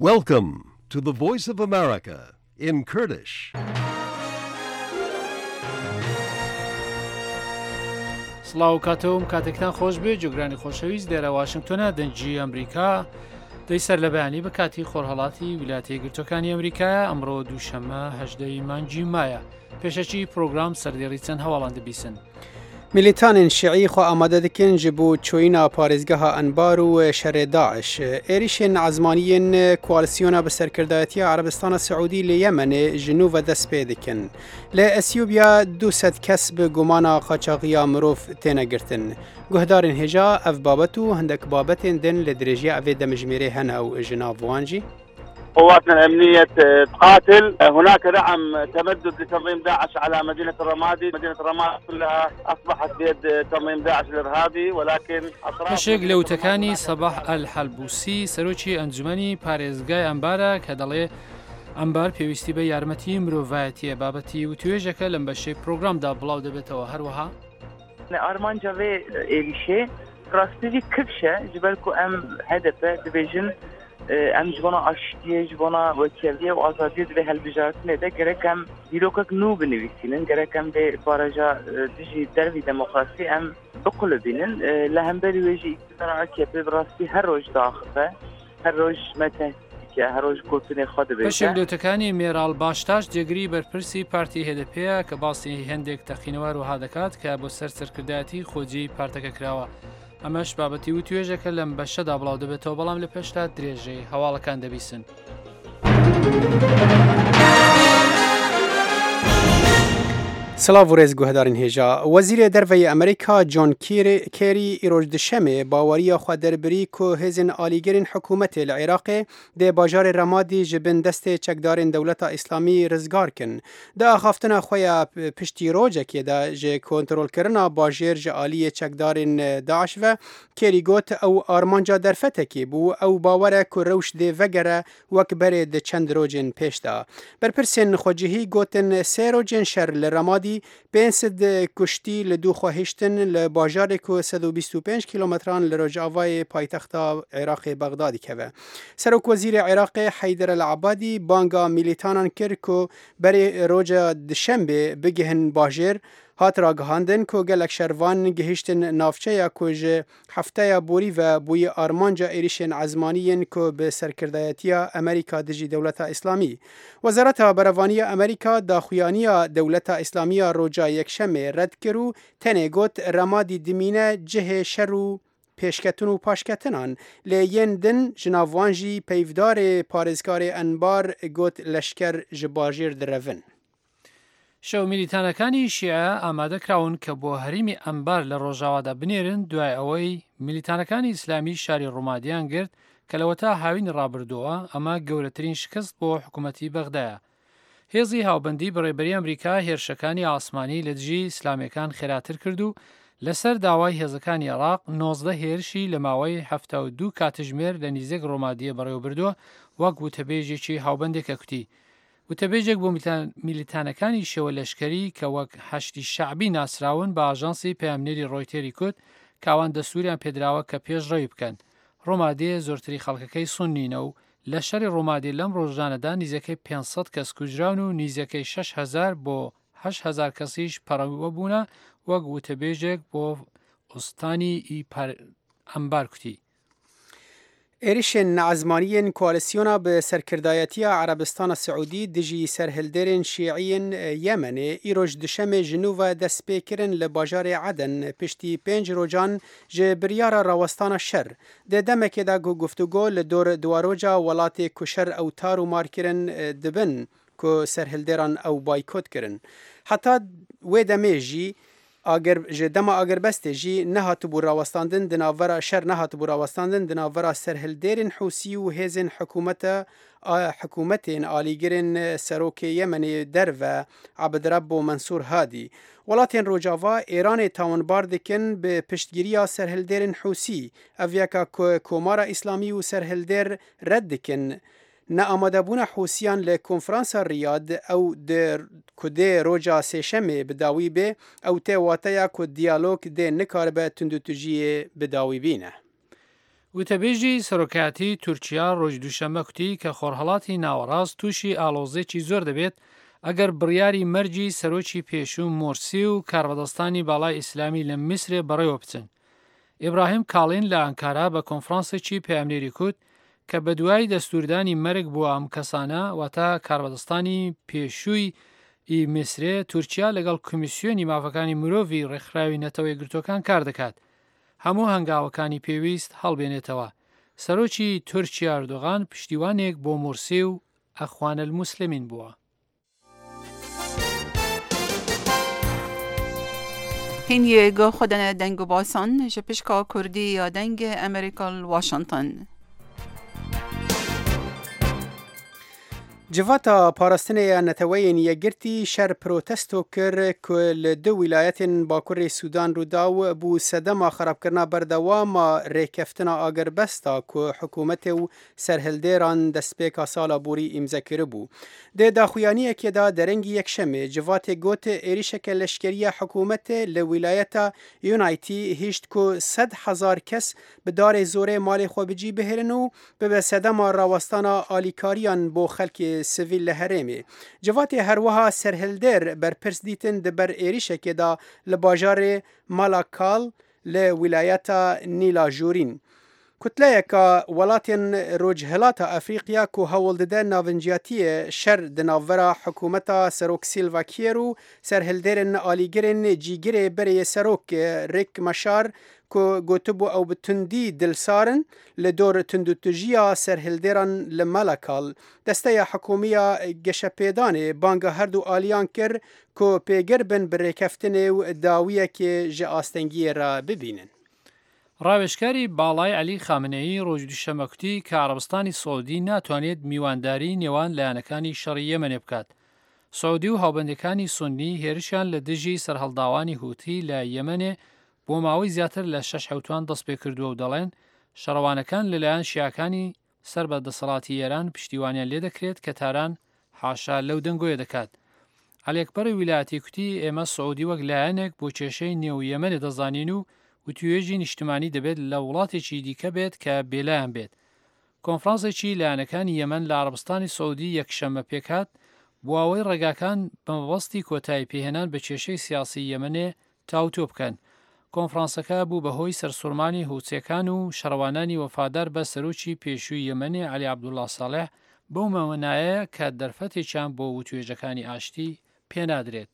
Welcome to the Voice of America in Kurdish. سڵاو کاتەوەم کاتێکتان خۆش بێ جۆگرانی خۆشەویست لێرە واشنگتۆنە دەنجی ئەمریکا دەیسەر لە بەیانی بە کاتی خۆرهەڵاتی ویلایەتە یەکگرتووەکانی ئەمریکایە ئەمڕۆ دووشەممە 18 مانگی مایە پێشەکی پرۆگرام سەردێڕی چەند هەواڵان دەبیسن. میلیتانên şiî xwe amade dikin ji bo çoyîna parêzgeha Enbar û şerê Daeş. Êrişên ezmaniyên koalisyona bi serkirdayetiya Erebistana Siûdî lê Yemenê ji nû ve dest pê dikin. Lê Esyûbya 200 kes bi gumana qaçaxiya mirov têne girtin. Guhdarên hêja ev babet û hindek babetên din li dirêjiya evê demijmêrê hene ew ji nav wan jî. قواتنا الأمنية تقاتل. هناك دعم تمدد لتنظيم داعش على مدينة الرمادي. مدينة الرمادي كلها أصبحت بيد تنظيم داعش الإرهابي ولكن بەشێک لەوتەکانی سەباح ئەلحەلبوسی سەرۆکی ئەنجومەنی پارێزگای ئەمبارە کە دەڵێ ئەمبار پێویستی بە یارمەتی مرۆڤایەتیە بابەتی و توێژەکە لەم بەشەی پرۆگرامدا بڵاو دەبێتەوە هەروەها ئارمانجا vê êrişê rastî kivşe ji ber ku em HDP dibêjin em ji bona aştiyê ji bona wekêliye û azadiyê divê helbijartinê de gerek em dîrokek nû binivîsînin gerek em vê baraja dijî dervî demokrasî em biqulibînin li hemberî wê jî îktidara AKP bi rastî her roj daxife her roj me tehdîtike her roj gotinê xwe dibêje. بەشێک لەوتەکانی مێراڵ باشتاش جێگری بەرپرسی پارتی هێدەپەیە کە باسی هەندێک تەقینەوار وها دەکات کە بۆ سەر سەرکردایەتی خۆجی پارتەکە کراوە. ئەمەش بابەتی و توێژەکە لەم بەشەدا بڵاو دەبێتەوە بەڵام لە پێشتا درێژەی هەواڵەکان دەبیسن. سلااو و ڕێز گوهدارین هێژا وەزیرê derveyê Amerîka John Kerry îroj dişemê baweriya xwe derbarî ku hêzên alîgerên hikûmetê li Iraqê dê bajarê Remadî ji bin destê çekdarên Dewleta İslamî rizgar kin. Di axaftina xwe ya piştî rojekê de ji kontrolkirina bajêr ji aliyê çekdarên Daeş ve Kerry got ew armanca derfetekê bû ew bawere ku rewş dê vegere wek berê di çend rojên pêş de. Berpirsên xwecihî gotin sê rojên şer li Remadî pênsid kuştî li dû xwehiştin li bajarê ku 125 kilometran li rojavayê paytexta Iraqê Bexdadî keve. Serokwezîrê Iraqê Heyder el-Abadî banga milîtanan kir ku berê roja dişembê bigihin bajêr hat ragihandin ku gelek şervan gihîştin navçeya ku ji hefteya borî ve bûyî armanca êrişên ezmaniyên ku bi serkirdayetiya Amerîka dijî Dewleta İslamî. Wezareta Berevaniya Amerîka daxuyaniya Dewleta İslamiya roja yekşemê red kir û tenê got Remadî dimîne cihê şer û pêşketin û paşketinan lê yên din ji nav wan jî peyvdarê parêzgarê Enbar got leşker ji bajêr direvin. شەو میلیتانەکانی شیعە ئامادەکراون کە بۆ هەریمی ئەمبار لە ڕۆژاوادا بنێرن دوای ئەوەی میلیتانەکانی ئیسلامی شاری ڕۆمادیان گرت کە لەوەتا هاوین ڕابردووە ئەمە گەورەترین شکست بۆ حکوومەتی بەغدایە. هێزی هاوبەندی بەڕێبەری ئەمریکا هێرشەکانی ئاسمانی لە دژی ئیسلامیەکان خێراتر کرد و لەسەر داوای هێزەکانی عێراق 19 هێرشی لە ماوەی 72 کاتژمێر لە نیزێک ڕۆمادیە بەڕێوەبردووە وەک وتەبێژێکی هاوبەندێکە کوتی. وتەبێژێک بۆ میلیتانەکانی شێوە لەشکری کە وەک هەشتی شەعبی ناسراون بە ئاژانسی پەیامنێری ڕۆیتێری کوت کاوان دەسووریان پێدراوە کە پێش ڕێوی بکەن. ڕۆمادێ زۆرتری خەڵکەکەی سوننینە و لە شەری ڕۆمادی لەم ڕۆژانەدا نیزەکەی 500 کەس کوژراون و نیزەکەی 6,000 بۆ 8,000 کەسیش پەڕەوە بوونە وەک وتەبێژێک بۆ ئوستانی ئەمبار کوتی. êrişên neezmaniyên koalisyona bi serkirdayetiya Erebistana Siûdî dijî serhildêrên şîîyên Yemenê îroj dişemê ji nû ve destpêkirin li bajarê Eden piştî 5 rojan ji biryara rawestana şer. Di demekê de guftûgo li dor duwaroja welatê ku şer ew tar û markirin dibin ku serhildêran ew baykot kirin. Heta wê demê jî ji dema agrbestê jî nehatibû rawestandin di navbera şer nehatibû rawestandin di navbera serhildêrên Hûsî û hêzên hikûmetên alîgirên serokê Yemenê derve Abdirabbo Mensûr Hadî. Welatên Rojava Îranê tawinbar dikin bi piştgiriya serhildêrên Hûsî. Ev yeka ku Komara İslamî û serhildêr red dikin. Neamadebûna Hûsiyan li konferansa Riyad ew ku dê roja sêşemê bi dawî bê ew tê wateya ku diyalog dê nikaribe tundutujiyê bi dawî bîne. وتەبێژی سەرۆکایەتی تورکیا ڕۆژ دووشەممە کوتی کە خۆرهەڵاتی ناوەڕاست تووشی ئالۆزێکی زۆر دەبێت ئەگەر بڕیاری مەرجی سەرۆکی پێشوو مۆرسی و کاربەدەستانی باڵای ئیسلامی لە میسرێ بەڕێوە بچن. ئیبراهیم کاڵین لە ئەنکارا بە کۆنفرانسێکی پەیامنێری کوت کە بە دوای دەستوردانی مەرگ بووە ئەم کەسانە واتە کاربەدەستانی پێشووی میسرێ تورکیا لەگەڵ کمیسیۆنی مافەکانی مرۆڤی ڕێکخراوی نەتەوەی گرتوەکان کار دەکات. هەموو هەنگاوەکانی پێویست هەڵبێنێتەوە. سەرۆکی تورکیا ئەردۆغان پشتیوانێک بۆ مورسی و ئەخوانە الموسلمین بووە. هین یگو خودن دنگ باسان جپشکا کردی یا دنگ امریکا واشنطن. جواتا پاراستنه نتوین یگرتی شر پروتستو کر کل دو ولایت باکوری سودان رو داو بو سدما خراب کرنا بردوام ریکفتنا آگر بستا که حکومت و سرهلدیران دستپیکا سالا بوری امضا کرده بو. ده داخویانی که دا درنگی یک شمه جوات گوت ایریشک لشکری حکومت لولایت یونایتی هیشت که 100,000 کس به دار زوره مال خوابجی بهرنو به سدما راوستانا آلیکاریان بو خلک سویل لهرمی. جواتی هروها سرهلدر بر پرس دیتن دبر ایریشه که دا لباجار مالاکال لولایت نیلا جورین. کتله که ولاتین روجهلات افریقیا که هولدده ناونجیاتی شر دناورا حکومتا سروک سیلواکیرو سرهلدرن آلیگرن جیگر بری سروک ریک مشار که گوتبو او بتندی دلسارن لدور تندوتجیا سرهلدران لمالکال دسته حکومیا گشپیدان بانگا هر دو آلیان کر که پیگر بن بریکفتن و داویه که جه آستنگی را ببینن. ڕاوێژکاری باڵای علی خامنەیی ڕۆژ دووشەممە کوتی کە عەرەبستانی سعودی ناتوانێت میوانداری نێوان لایەنەکانی شەڕی یەمەنێ بکات. سعودی و هاوبەندەکانی سونی هێرشیان لە دژی سەرهەڵداوانی هوتی لە یەمەنێ بۆ ماوەی زیاتر لە 6 حوتوان دەست پێ کردووە و دەڵێن شەڕەوانەکان لەلایەن شیعەکانی سەر بە دەسەڵاتی ئێران پشتیوانیان لێ دەکرێت کە تاران حاشا لەو دەنگۆیە دەکات. عەلیەکبەری ویلایەتی کوتی ئێمە سعودی وەک لایەنێک بۆ کێشەی نێو یەمەنێ دەزانین و وتوێژی نیشتمانی دەبێت لە وڵاتێکی دیکە بێت کە بێلایان بێت. کۆنفرانسێکی لایەنەکانی یەمەن لە عەرەبستانی سعودی یەکشەممە پێکات بۆ ئەوەی ڕێگاکان بەمەبەستی کۆتایی پێهێنان بە کێشەی سیاسی یەمەنێ تاوتۆ بکەن. کۆنفرانسەکە بوو بەهۆی سەرسوورمانی هووچەکان و شەڕەوانانی وەفادار بە سەرۆکی پێشووی یەمەنێ عەلی عەبدوڵڵا ساڵح بەو مەوەنایە کە دەرفەتێکیان بۆ وتوێژەکانی ئاشتی پێنادرێت.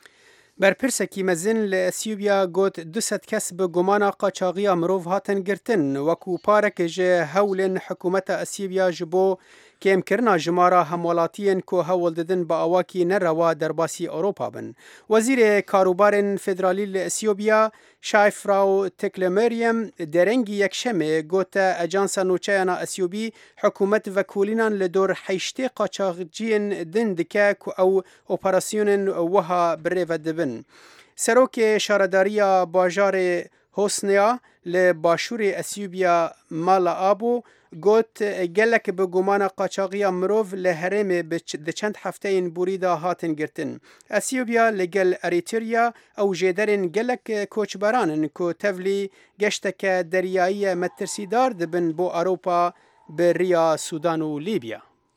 برپرسکی مزن لأثیوبیا گوت 200 کس به گمان قاچاقی مرۆڤ هاتن گرتن وکو پارک جه هولن حکومت اثیوبیا جبو کمکرنا جمارا همولاتین که هول ددن با اواکی نروا در باسی اوروپا بن. وزیر کاروبار فدرالی لأثیوبیا شایفراو تکلمریم درنگی یکشمه گوت اجانسا نوچهانا اثیوبی حکومت وکولینان لدور حیشتی قاچاقجین دن دکه که او اپراسیون وها بره و دبن. سروک شارداریا باجار حسنیا لباشور اثیوبیا مالا آبو گوت گلک به گمان قاچاقی مروف لهرم ده چند هفته این بوریدا هاتن گرتن. اثیوبیا لگل اریتریا او جدرن گلک کوچبرانن که تولی گشتک دریایی مترسیدار دبن بو اروپا به ریا سودان و لیبیا.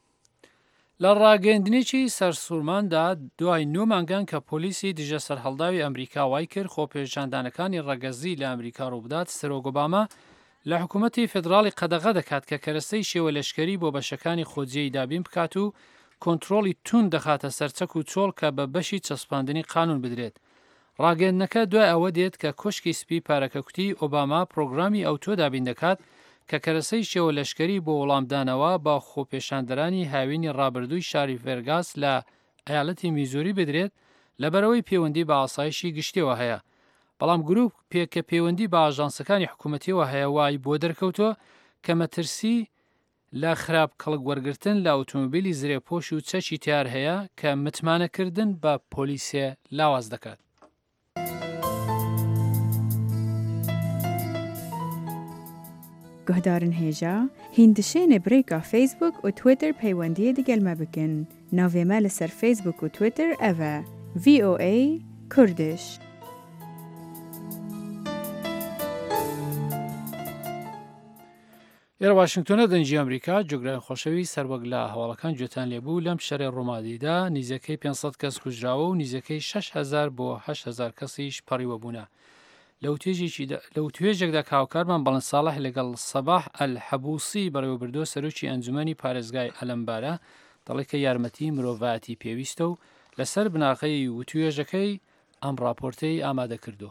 لە ڕاگەیاندنێکی سەرسوورماندا دوای 9 مانگان کە پۆلیسی دژە سەرهەڵداوی ئەمریکا وای کرد خۆپێژاندانەکانی ڕەگەزی لە ئەمریکا ڕووبدات سەرۆک ئۆباما لە حکوومەتی فێدراڵی قەدەغە دەکات کە کەرەستەی شێوە لەشکری بۆ بەشەکانی خۆجیەی دابین بکات و کۆنتڕۆڵی تون دەخاتە سەرچەک و چۆڵ کە بە بەشی چەسپاندنی قانون بدرێت. ڕاگەیاندنەکە دوای ئەوە دێت کە کۆشکی سپی پارەکەکوتی ئۆباما پرۆگرامی ئەوتۆ دابین دەکات کە کەرەسەی شێوە لەشکری بۆ وەڵامدانەوە با خۆپێشاندەرانی هاوینی ڕابردووی شاری ڤێرگاس لە ئەیالەتی میزوری بدرێت لەبەرەوەی پەیوەندی بە ئاسایشی گشتیەوە هەیە. بەڵام گروپ پێکە پەیوەندی بە ئاژانسەکانی حکوومەتیەوە هەیە وای بۆ دەرکەوتۆ کە مەترسی لە خراپ کەڵک وەرگرتن لە ئۆتۆمۆبیلی زرێپۆش و چەکی تیار هەیە کە متمانەکردن بە پۆلیسیە لاواز دەکات. گهدارن هیجا هندشین بریکا فیسبوک و تویتر پیوندی دیگل ما بکن. ناوی ما لسر فیسبوک و تویتر اوه VOA کردش. ئێرە واشنگتۆنە دەنجی ئەمریکا جۆگرای خۆشەوی سەربەگ لە هەواڵەکان گوێتان لێبوو لەم شەڕێ ڕۆمادیدا نزیکەی 500 کەس کوژراوە و نزیکەی 6,000 بۆ 8,000 کەسیش پەڕیوە بوونە. لەو توێژێکدا کاوکارمان بەڵند ساڵح لەگەڵ سەباح ئەلحەبوسی بەڕێوەبردۆ سەرۆکی ئەنجومەنی پارێزگای ئەلەمبارە دەڵێت کە یارمەتی مرۆڤایەتی پێویستە و لەسەر بناغەی وتوێژەکەی ئەم راپۆرتەی ئامادە کردو.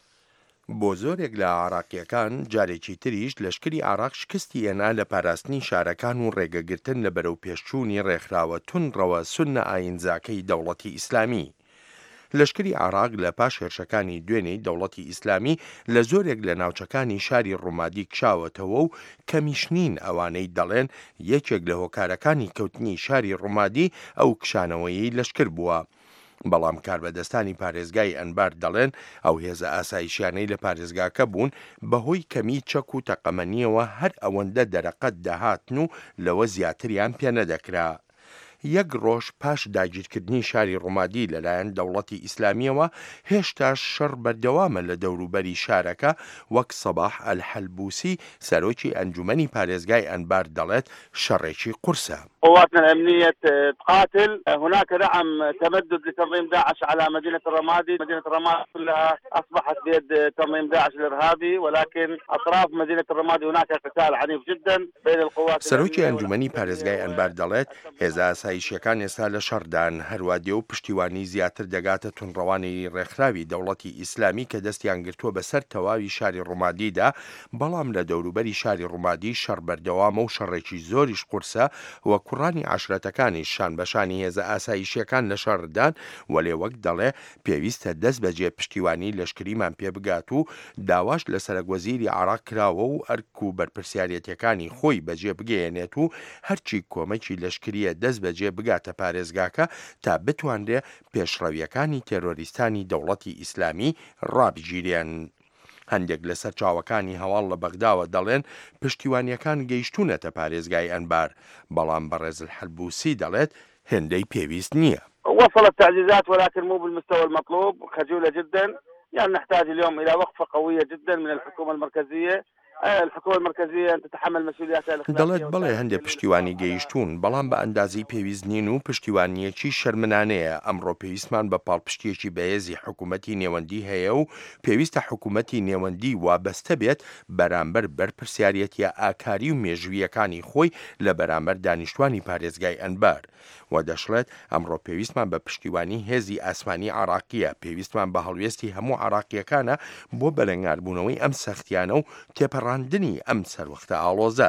بۆ زۆرێک لە عراقیەکان جارێکی تریش لەشکری عراق شکستی هێنا لە پاراستنی شارەکان و ڕێگەگرتن لە بەرەو پێشچوونی ڕێکخراوە تونڕەوە سونە ئاینزاکەی دەوڵەتی ئیسلامی. لەشکری عراق لە پاش هێرشەکانی دوێنەی دەوڵەتی ئیسلامی لە زۆرێک لە ناوچەکانی شاری ڕۆمادی کشاوەتەوە و کەمیشنین ئەوانەی دەڵێن یەکێک لە هۆکارەکانی کەوتنی شاری ڕۆمادی ئەو کشانەوەیی لەشکر بووە. بەڵام کاربەدەستانی پارێزگای ئەنبار دەڵێن ئەو هێزە ئاسایشیانەی لە پارێزگاکە بوون بەهۆی کەمی چەک و تەقەمەنیەوە هەر ئەوەندە دەرەقەت دەهاتن و لەوە زیاتریان پێ نەدەکرا. یەک ڕۆژ پاش داگیرکردنی شاری ڕۆمادی لەلایەن دەوڵەتی ئیسلامیەوە هێشتا شەڕ بەردەوامە لە دەوروبەری شارەکە وەک سەباح ئەلحەلبوسی سەرۆکی ئەنجومەنی پارێزگای ئەنبار دەڵێت شەڕێکی قورسە. قواتنا الأمنية تقاتل. هناك دعم تمدد لتنظيم داعش على مدينة الرمادي. مدينة الرمادي كلها أصبحت بيد تنظيم داعش الإرهابي، ولكن أطراف مدينة الرمادي هناك قتال عنيف جدا بين القوات. سەرۆکی ئەنجومەنی پارێزگای ئەنبار دەڵێت هێزە ئاسایشیەکان ئێستا لە شەڕدان هەروە دێ و پشتیوانی زیاتر دەگاتە تونڕەوانی ڕێکخراوی دەوڵەتی ئیسلامی کە دەستیان گرتووە بەسەر تەواوی شاری ڕۆمادیدا، بەڵام لە دەوروبەری شاری ڕۆمادی شەڕ بەردەوامە و شەڕێکی زۆریش قورسە وە کوڕانی عاشرەتەکانی شان بەشانی هێزە ئاسایشیەکان لە شەڕدان وەلێ وەک دەڵێ پێویستە دەست بەجێ پشتیوانی لەشکریمان پێ بگات و داواش لە سەرۆکوەزیری عراق کراوە و ئەرک و بەرپرسیارەتەکانی خۆی بەجێ بگەێنێت و هەرچی کۆمەکی لەشکریە دەست بەجێ بگاتە پارێزگاکە تا بتوانرێ پێشڕەویەکانی تێرۆریستانی دەوڵەتی ئیسلامی ڕابگیرێن. هەندێک لە سەرچاوەکانی هەواڵ لە بەغداوە دەڵێن پشتیوانیەکان گەیشتونەتە پارێزگای ئەنبار، بەڵام بەڕێز الحەلبوسی دەڵێت هێندەی پێویست نییە. وصلت تعزيزات ولكن مو بالمستوى المطلوب، خجولة جدا. يعني نحتاج اليوم إلى وقفة قوية جدا من الحكومة المركزية. الحكومة المركزية أن تتحمل مسؤولياتها دەڵێت بەڵێ هەندێک پشتیوانی گەیشتون، بەڵام بە ئەندازی پێویست نین و پشتیوانیەکی شەرمنانەیە. ئەمڕۆ پێویستمان بە پاڵپشتیەکی بەهێزی حکوومەتی نێوەندی هەیە و پێویستە حکوومەتی نێوەندی وابەستە بێت بەرامبەر بەرپرسیارەتیە ئاکاری و مێژوویەکانی خۆی لە بەرامبەر دانیشتوانی پارێزگای ئەنبار. و دەشڵێت ئەمڕۆ پێویستمان بە پشتیوانی هێزی ئاسمانی عراقیە، پێویستمان بە هەڵوێستی هەموو عراقیەکانە بۆ بەلەنگاربوونەوەی ئەم سەختیانە و تێپەڕاندنی ئەم سەروەختە ئاڵۆزە.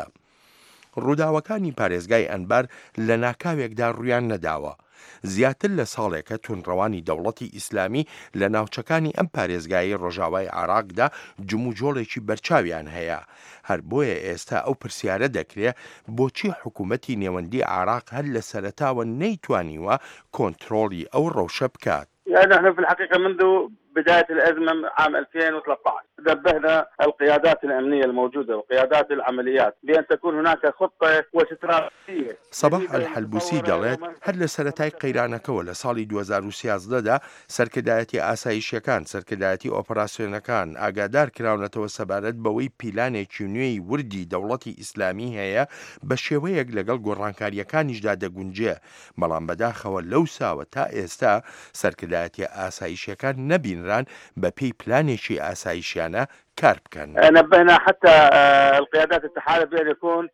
ڕووداوەکانی پارێزگای ئەنبار لە ناکاوێکدا ڕویان نەداوە. زیاتر لە ساڵێکە تونڕەوانی دەوڵەتی ئیسلامی لە ناوچەکانی ئەم پارێزگایی ڕۆژاوای عراقدا جموجۆڵێکی بەرچاویان هەیە. هەر بۆیە ئێستا ئەو پرسیارە دەکرێت بۆچی حکوومەتی نێوەندی عراق هەر لە سەرەتاوە نەیتوانیوە کۆنتڕۆڵی ئەو ڕەوشە بکات. يعني نحن في الحقيقة منذ بداية الأزمة عام 2013 نبهنا القيادات الأمنية الموجودة وقيادات العمليات بأن تكون هناك خطة واستراتيجية. سەباح ئەلحەلبوسی دەڵێت هەر لە سەرەتای قەیرانەکەوە لە ساڵی 2013دا سەرکردایەتی ئاسایشیەکان، سەرکردایەتی ئۆپەراسیۆنەکان ئاگادار کراونەتەوە سەبارەت بەوەی پیلانێکی نوێی وردی دەوڵەتی ئیسلامی هەیە بە شێوەیەک لەگەڵ گۆڕانکاریەکانیشدا دەگونجێ، بەڵام بەداخەوە لەو ساوە تا ئێستا سەرکردایەتی ئاسایشیەکان نەبینران بە پێی پلانێکی ئاسایشیانە کار بکەن. نبهنا حتى القيادات التحالف بأن يكون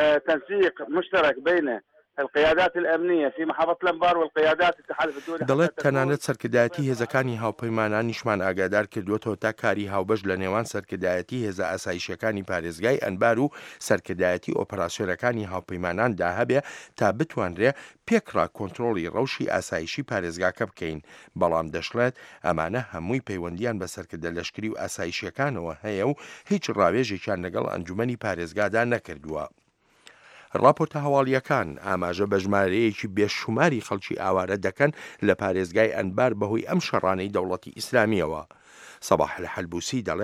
تنسيق مشترك بين القيادات الأمنية في محافظة الأنبار والقيادات التحالف الدولي. دەڵێت تەنانەت سەرکردایەتی هێزەکانی هاوپەیمانانیشمان ئاگادار کردوێتەوە تا کاری هاوبەش لە نێوان سەرکردایەتی هێزە ئاسایشیەکانی پارێزگای ئەنبار و سەرکردایەتی ئۆپەراسیۆنەکانی هاوپەیماناندا هەبێ تا بتوانرێ پێکڕا کۆنتڕۆڵی ڕەوشی ئاسایشی پارێزگاکە بکەین، بەڵام دەشڵێت ئەمانە هەمووی پەیوەندیان بە سەرکردە لەشکری و ئاسایشیەکانەوە هەیە و هیچ ڕاوێژێکیان لەگەڵ ئەنجومەنی پارێزگادا نەکردووە. راپۆرتە هەواڵیەکان ئاماژە بە ژمارەیەکی بێشوماری خەڵکی ئاوارە دەکەن لە پارێزگای ئەنبار بەهۆی ئەم شەڕانەی دەوڵەتی ئیسلامیەوە. سەباح الحەلبوسی دەڵێ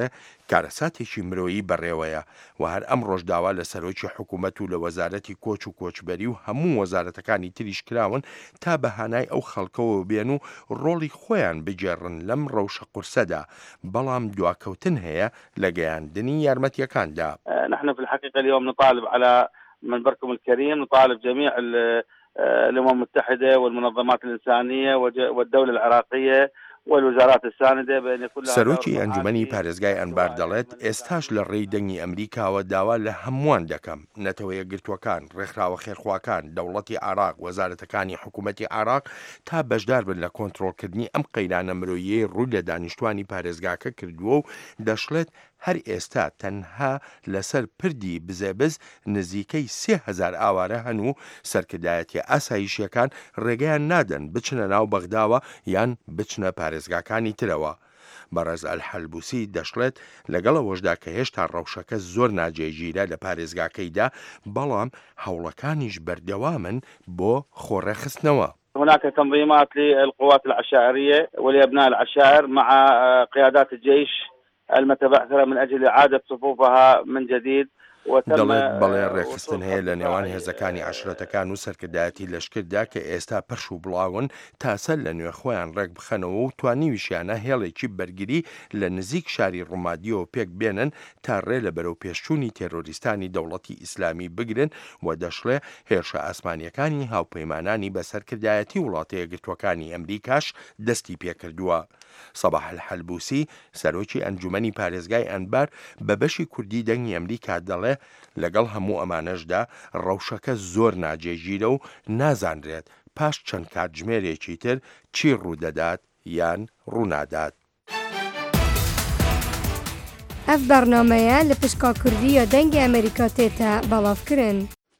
کارەساتێکی مرۆیی بەڕێوەیە و هەر ئەم ڕۆژ داوا لە سەرۆکی حکوومەت و لە وەزارەتی کۆچ و کۆچبەری و هەموو وەزارەتەکانی تریش کراون تا بەهانای ئەو خەڵکەوە بێن و ڕۆڵی خۆیان بجێڕن لەم ڕەوشە قورسەدا، بەڵام دواکەوتن هەیە لە گەیاندنی یارمەتیەکاندا. نحن في الحقيقة اليوم نطالب على منبركم الكريم، نطالب جميع الأمم المتحدة والمنظمات الإنسانية والدولة العراقية والوزارات الساندة بأن يكون سەرۆکی ئەنجومەنی پارێزگای ئەنبار دەڵێت ئێستاش لە ڕێی دەنگی ئەمریکاوە داوا لە هەمووان دەکەم، نەتەوە یەکگرتووەکان، ڕێکخراوە خێرخواکان، دەوڵەتی عراق، وەزارەتەکانی حکوومەتی عراق تا بەشدار بن لە کۆنتڕۆڵکردنی ئەم قەیرانە مرۆییەی ڕووی لە دانیشتوانی پارێزگاکە کردووە و دەشڵێت هەر ئێستا تەنها لەسەر پردی بزەبز نزیکەی 3000 ئاوارە هەن و سەرکردایەتی ئاسایشیەکان ڕێگەیان نادەن بچنە ناو بەغداوە یان بچنە پارێزگاکانی ترەوە. بەڕێز ئەلحەلبوسی دەشڵێت لەگەڵەوەشدا کە هێشتا ڕەوشەکە زۆر ناجێگیرە لە پارێزگاکەیدا، بەڵام هەوڵەکانیش بەردەوامن بۆ خۆڕێخستنەوە. هناك تنظيمات للقوات العشائرية ولأبناء العشائر مع قيادات الجيش المتبعثرة من أجل إعادة صفوفها من جديد. دەڵێت بەڵێ ڕێکخستن هەیە لە نێوان هێزەکانی عەشرەتەکان و سەرکردایەتی لەشکردا کە ئێستا پەرش و بڵاون تاسە لە نوێ خۆیان ڕێک بخەنەوە و توانیویشیانە هێڵێکی بەرگری لە نزیک شاری ڕوومادیەوە پێک بێنن تا ڕێ لە بەرەو پێشچوونی تێرۆریستانی دەوڵەتی ئیسلامی بگرن و دەشڵێ هێرشە ئاسمانیەکانی هاوپەیمانانی بە سەرکردایەتی وڵاتە یەکگرتووەکانی ئەمریکاش دەستی پێکردووە. سەباح الحەلبوسی سەرۆکی ئەنجومەنی پارێزگای ئەنبار بە بەشی کوردی دەنگی ئەمریکا دەڵێ لەگەڵ هەموو ئەمانەشدا ڕەوشەکە زۆر ناجێگیرە و نازانرێت پاش چەند کاتژمێرێکی تر چی ڕوودەدات یان ڕوونادات. ئەف بەرنامەیە لە پشکا کوردیە دەنگی ئەمریکا تێتە بەڵاوکردن.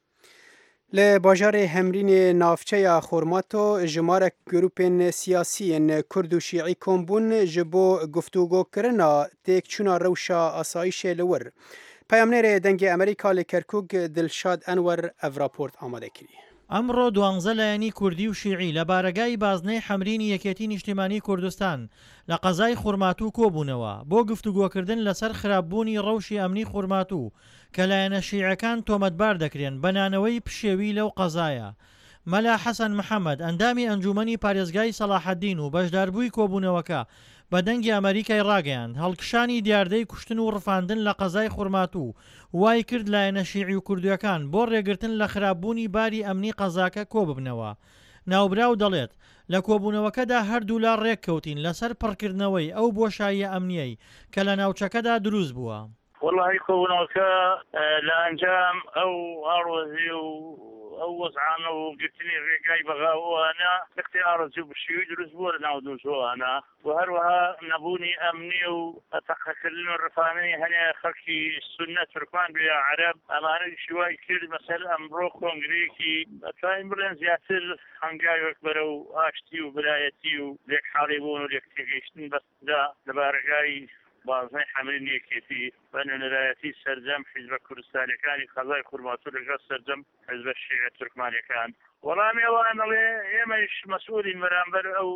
لە باژارê Hemrînê navçeya Xormato ji marek grûpên siyasî Kurd û Şîî kombûn ji bo guftûgokirina têkçûna rewşa asayişê li wir. Peyamnêrê dengê Amerîka li Kerkûk Dilşad Enwer ev raport amade kiriye. ئەمڕۆ 12 لایەنی کوردی و شیعی لە بارگای بازنەی حەمرینی یەکێتی نیشتیمانی کوردستان لە قەزای خورماتوو کۆبوونەوە بۆ گفتوگۆکردن لەسەر خراپبوونی ڕەوشی ئەمنی خورماتوو کە لایەنە شیعەکان تۆمەتبار دەکرێن بەنانەوەی پشێوی لەو قەزایە. مەلا حەسەن محەممەد ئەندامی ئەنجومەنی پارێزگای سەلاحەدین و بەشداربووی کۆبوونەوەکە بە دەنگی ئەمریکای ڕاگەیاند هەڵکشانی دیاردەی کوشتن و ڕفاندن لە قەزای خورماتوو وای کرد لایەنە شیعی و کوردیەکان بۆ ڕێگرتن لە خراپبوونی باری ئەمنی قەزاکە کۆببنەوە. ناوبراو دەڵێت لە کۆبوونەوەکەدا هەردوو لا ڕێککەوتین لەسەر پڕکردنەوەی ئەو بۆشاییە ئەمنیەی کە لە ناوچەکەدا دروست بووە. والله کۆبوونەوەکە لە ئەنجام ئەو ئاڕۆزی و ئەو وەزعانە و گرتنی ڕێگای بەغاوانە اختیارەتی و بشێوی دروست بووە لە ناو دۆزۆوانە و هەروەها نەبوونی ئەمنی و تەقەکردن و ڕفانەی هەنێ خەڵکی سوننە تورکمان بێ عەرەب ئەمانە شیوای کرد مەسەل ئەمڕۆ کۆنگرەیەکی ئەتوانین بڵێن زیاتر هەنگاوێک بەرەو ئاشتی و برایەتی و لێکحاڵی بوون و لێکتێگەیشتن بەسدا لە بارگای بازنەی حەمرین یەکێتی بە نوێنەرایەتی سەرجەم حیزبە کوردستانیەکانی قەزای خورماتوو لەگەڵ سەرجەم حیزبە شیعە تورکمانیەکان. وەڵامی ئەوان دەڵێ ئێمەش مەسئولین بەرامبەر ئەو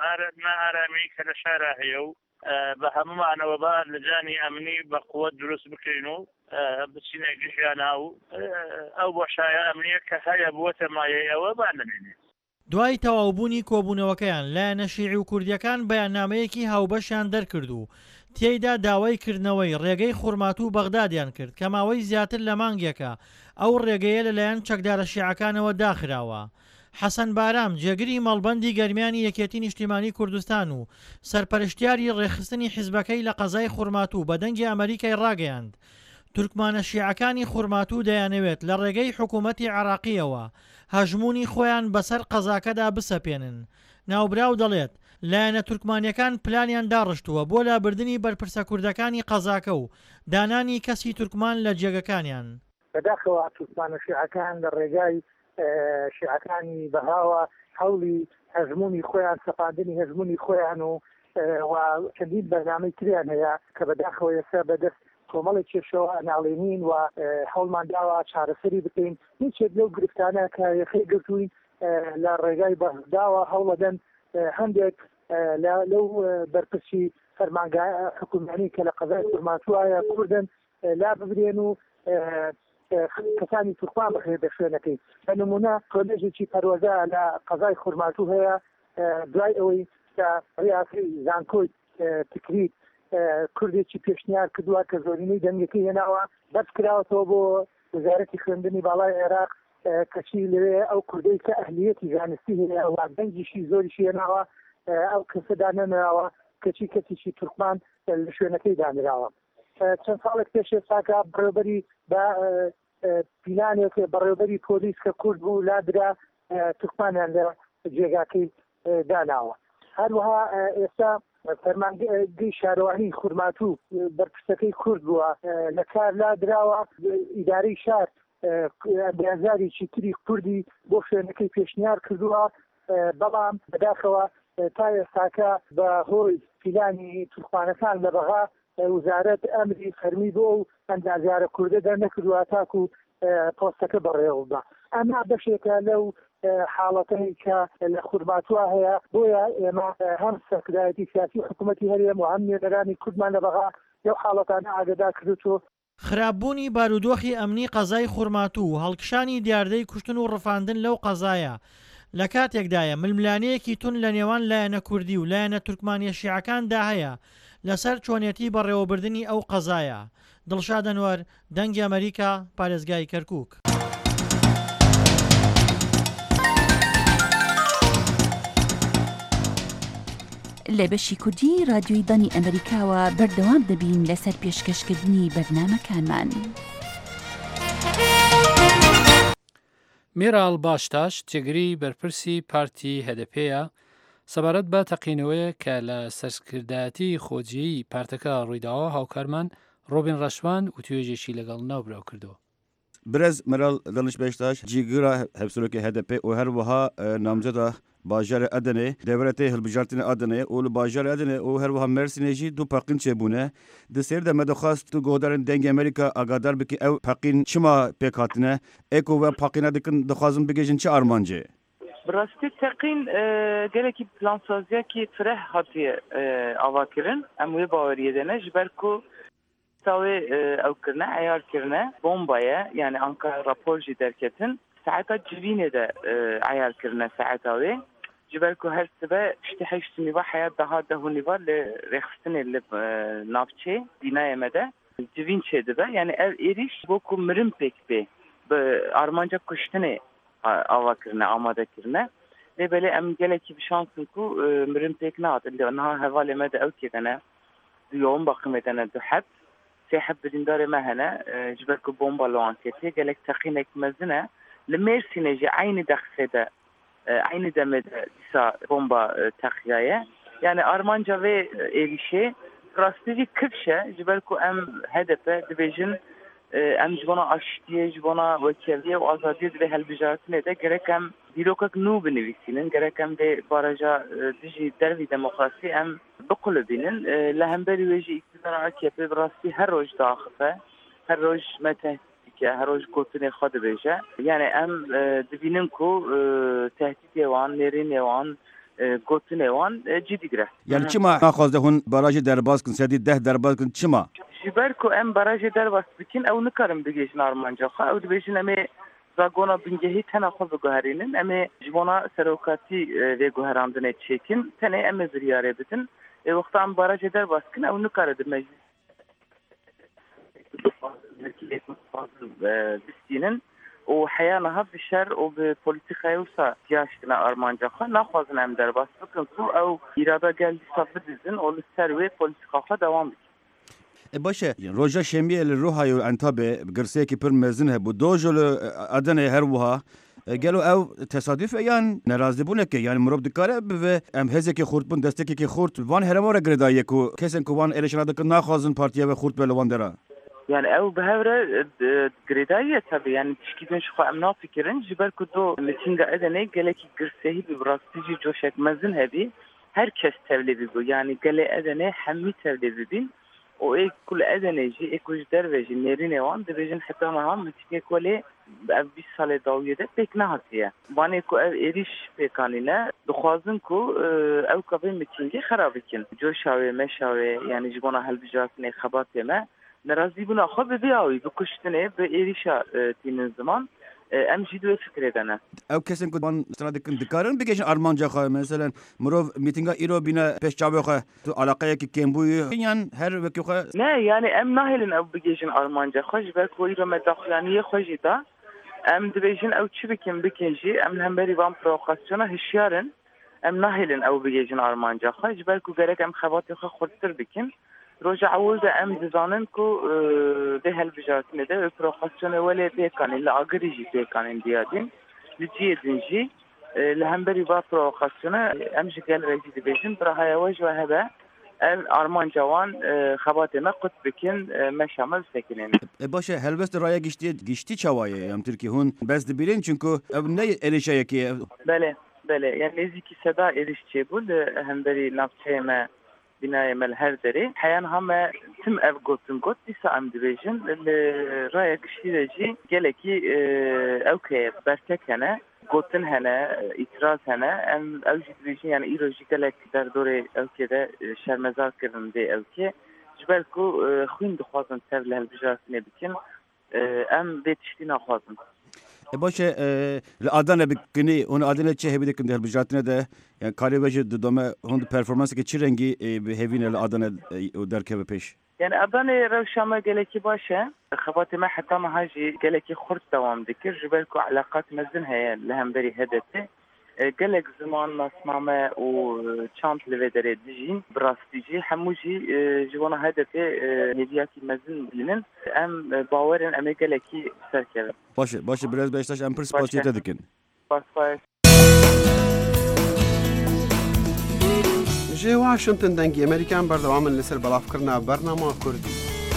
نائارامی کە لە شارە هەیە و بە هەمومانەوە با لە جانی ئەمنی بە قووەت دروست بکەین و بچینە گژیانە و ئەو بۆشایە ئەمنیە کە هەیە بووەتە مایەی ئەوە با نەمێنێت. دوای تەواوبوونی کۆبوونەوەکەیان لایەنە شیعی و کوردیەکان بەیاننامەیەکی هاوبەشیان دەرکرد و تێیدا داوای کردنەوەی ڕێگەی خورماتوو بەغدادیان کرد کە ماوەی زیاتر لە مانگێکە ئەو ڕێگەیە لەلایەن چەکدارە شیعەکانەوە داخراوە. حەسەن بارام جێگری مەڵبەندی گەرمیانی یەکێتی نیشتیمانی کوردستان و سەرپەرشتیاری ڕێخستنی حیزبەکەی لە قەزای خورماتوو بە دەنگی ئەمریکای ڕاگەیاند تورکمانە شیعەکانی خورماتوو دەیانەوێت لە ڕێگەی حکوومەتی عێراقیەوە هەژموونی خۆیان بەسەر قەزاکەدا بسەپێنن. ناوبراو دەڵێت لایەنە تورکمانیەکان پلانیان داڕشتووە بۆ لابردنی بەرپرسە کوردەکانی قەزاکە و دانانی کەسی تورکمان لە جێگەکانیان. بەداخەوە تورکمانە شیعەکان لە ڕێگای شیعەکانی بەهاوە هەوڵی هەژموونی خۆیان سەپاندنی هەژموونی خۆیان و چەندین بەرنامەی تریان هەیە کە بەداخەوە ئێستا بەدەست کۆمەڵی کێشەوە ناڵێنین و هەوڵمان داوە چارەسەری بکەین هیچێک لەو گرفتانە کە یەخەی گرتووین لە ڕێگای بەغداوە هەوڵەدەن هەندێک لەو بەرپرسی فەرمانگای حکومانی کە لە قەزای خورماتوایە کوردن لا ببرێن و کەسانی تورکمان بخێ بە شوێنەکەی بە نمونە کۆلێژێکی پەروەزە لە قەزای خورماتوو هەیە دوای ئەوەی کە ڕیاسی زانکۆی تکریت کوردێکی پێشنیار کردووە کە زۆرینەی دەنگەکەی هێناوە بەس کراوەتەوە بۆ وزارەتی خوێندنی باڵای عێراق کەچی لەوێ ئەو کوردەی کە ئەهلیەتی زانستی هەیە و دەنگیشی زۆریشی هێناوە ئەو کەسەدا نەنراوە کەچی کەسێکی تورکمان لە شوێنەکەی دانراوە چەند ساڵێک پێشێ ساکە بەڕێوەبەری بە پیلانێک بەڕێوەبەری پۆلیس کە کورد بوو لادرا تورکمانیان لە جێگاکەی داناوە هەروەها ئێستا فەرمانگەی شارەوانی خورماتوو بەرپرسەکەی کورد بووە لە کار لادراوە ئیدارەی شار ئەندازارێکی تری کوردی بۆ شوێنەکەی پێشنیار کردووە بەڵام بەداخەوە تا ئێستاکە بە هۆی پیلانی تورکمانەکان لە بەغا وزارەت ئەمری فەرمی بۆ و ئەندازیارە کوردە دەرنەکردووە تاکو پۆستەکە بەڕێوەبە ئەمە بەشێکە لەو حاڵەتەی کە لە خورماتوە هەیە بۆیە ئێمە هەم سەرکردایەتی سیاسی حکوومەتی هەرێم و هەم نوێنەرانی کوردمان لە بەغا لەو حاڵەتانە ئاگادار کردووە. خراپبوونی بارودۆخی ئەمنی قەزای خورماتوو و هەڵکشانی دیاردەی کوشتن و ڕفاندن لەو قەزایە لە کاتێکدایە ململانەیەکی تون لە نێوان لایەنە کوردی و لایەنە تورکمانیە شیعەکاندا هەیە لەسەر چۆنیەتی بەڕێوەبردننی ئەو قەزایە. دڵشاد ئەنوەر دەنگی ئەمریکا پارێزگای کەرکووک. لە بەشی کوردی رادیۆی دانی ئەمریکاوە بەردەوام دەبین لەسەر پێشکەشکردنی بەرنامەکانمان. میراڵ باشتاش تێگری بەرپرسی پارتی هەدەپەیە سەبارەت بە تەقینەوەیە کە لە سەرکردایەتی خۆجیی پارتەکە ڕوویداوە هاوکارمان ڕۆبین ڕەشوان و توێژێکی لەگەڵ ناوبراو کردەوە. برز مرال دانش باشتاش جیگرا هەفسەرۆکی هەدەپێ و هەروەها نامزەدا باژارە ئەدەنێ دەورەتی هەڵبژارتنە ئەدەنێ و لە باژارە ئەدەنێ و هەروەها مەرسینێژی دوو پەقین چێبوونە دەسێر دەمەدەخواست و گۆدارن دەنگی ئەمریکا ئاگادار بکە ئەو پەقین چما پێکهاتنە ئێک و پەقینە دکن دەخوازم بگەژن چه ئارمانجێ براستی تقین gelekî plansaziyekî fireh hatiye avakirin em wê baweriye dene ji ber ku tawê ew kirine eyar kirine bombaya yani Ankara rapor jî derketin saeta civînê de eyar kirine saeta wê ji ber ku her sibe tiştî heşt nîva heyat daha dehû nîva li rêxistinê li navçê dînayê me de civîn çê dibe yani ev êriş bo ku mirin pêk bê bi armanca kuştinê avakirine amadekirine ve böyle em geleki bir şansın ku mirin pek naat illa naha hevale me de evkirene yoğun bakım edene duhab sehab birindare mehene jiber ku bomba lo anketi gelek takinek mezine لمرسينه جي عيني دخسده عيني دمده ديسا bomba takiyaye yani armanca ve erişe rastlıcı kıpşe jiber ku em hedefe dibejin em jibona aştiye jibona vekiliye ve azadiye ve helbijaretine de gerek em dilokak nu binivisinin gerek em de baraja diji dervi demokrasi em bikulubinin lehemberi veji iktidar AKP rastlı her roj daxife her roj metehdike her roj gotine xadı beje yani em dibinin ku tehdit evan nerin evan gotine evan ciddi gire yani çima naxwazde hûn barajê derbas kin sedî deh derbas kin çima jiber ku em barajê derbas bikin ew nikarin bigêjin armanca xwe ew dibêjin em ê zagona bingehî tena xwe biguherînin em ê ji bona serokatî vê guherandinê çêkin tenê em ê biryarê bidin ê wexta em barajê derbas kin ew nikare di meclis bistînin û heya niha bi şer û bi polîtîkaya wisa giyaştina armanca xwe naxwazin em derbas bikin ku ew îrada gel dîsa bidizin û li ser wê polîtîka xwe dewam bikin. باشه روژا شمیه لروحای و انتابه گرسه کی پر مزن هبو دوجل ادنه هر وها گلو او تصادف یان ناراضی بونه که یعنی مرب دکاره و ام هزه کی خورد بون دسته کی خورد وان هرمور گردایه کو کسن کو وان الشنا دک ناخوازن پارتیا و خورد بلوان درا yani ev behevre gredayye tabi yani tişkidin şu emna fikirin jiber ku do mitinga edene geleki girsehi bir rastici coşek mezin hebi herkes tevlevi bu yani gele edene hemmi tevlevi bin و ایک کل ادنیجی ایکوش درویجی نرینه وان دبیجن حتی ما هم متیکه کلی به 20 سال داویده پیک نهاتیه وانی کو ایریش پیکانینه دخوازن کو او کبی متینگی خرابی کن جو شاوی مشاوی یعنی جبانا هل بجاتنی خباتی ما نرازی بنا خواب بیاوی بکشتنه به ایریشا تین زمان ام جدوی فکر دانه او کسین که من استراده کن دکارن بگیشن آرمانجا خواه مثلا مروف میتینگا ایرو بینا پیش جاوی خواه تو علاقه که کم بوی یعنی هر وکی خواه نه یعنی ام نهیلن او بگیشن آرمانجا خواه جبک و ایرو مداخلانی خواه جدا ام دبیجن او چی بکنجی ام همبری وان پروقاسیونا هشیارن ام نهیلن او بگیشن آرمانجا خواه جبک و گرک ام خواتی خواه خودتر بکن روجا عول ده ام دزانن کو ده هالبجارتنه ده پروقاسیون ولی پیکانین لاغریجی پیکانین دیادین لجی دنجی لهمبری با پروقاسیونه ام جگل رجی دبیجن برای وجه و هبه آرمان جوان خبات ما قط بکن مشامل سکنین باشه هلوست رای گشتی چوایه ام ترکی هون بس دبیرین چونکو نه الیشه یکی بله یعنی نزدیکی صدا الیشه بود همبری نفسه ما بناية مال هردري حيان هم تم أفقوتن قوت ديسا عم دبيجن الرأي قشتي جي قالكي أوكي برتك هنا قوتن هنا إتراز هنا أم أوجي دبيجن يعني إيرو جي قالك در دوري أوكي ده شرمزار كرن دي أوكي جبالكو خوين دخوازن سر لهالبجارتني بكن أم بيتشتينا خوازن باشه الادانه بکنی اون ادانه چه هبیده کنده هالبجارتنه ده yani کاری وجه دومه هون پرفورمانس که چی رنگی به هیوین الادانه درکه پیش يعني أباني روشامة قالكي باشا خباتي ما حتى ما هاجي قالكي خرج دوام ذكر جبالكو علاقات مزنها يعني لهم بري هدتي قالك زمان ناس ماما وشانت لفيدري ديجين براستيجي حموجي جوانا هدتي هدياتي مزن بينن ام باورن امي قالكي سركب باشه biraz Beşiktaş ام پرسپاسیته دکن باش جي واشنطن دنگی امریکان بردوام لسر بلافکرنا برنامه کردی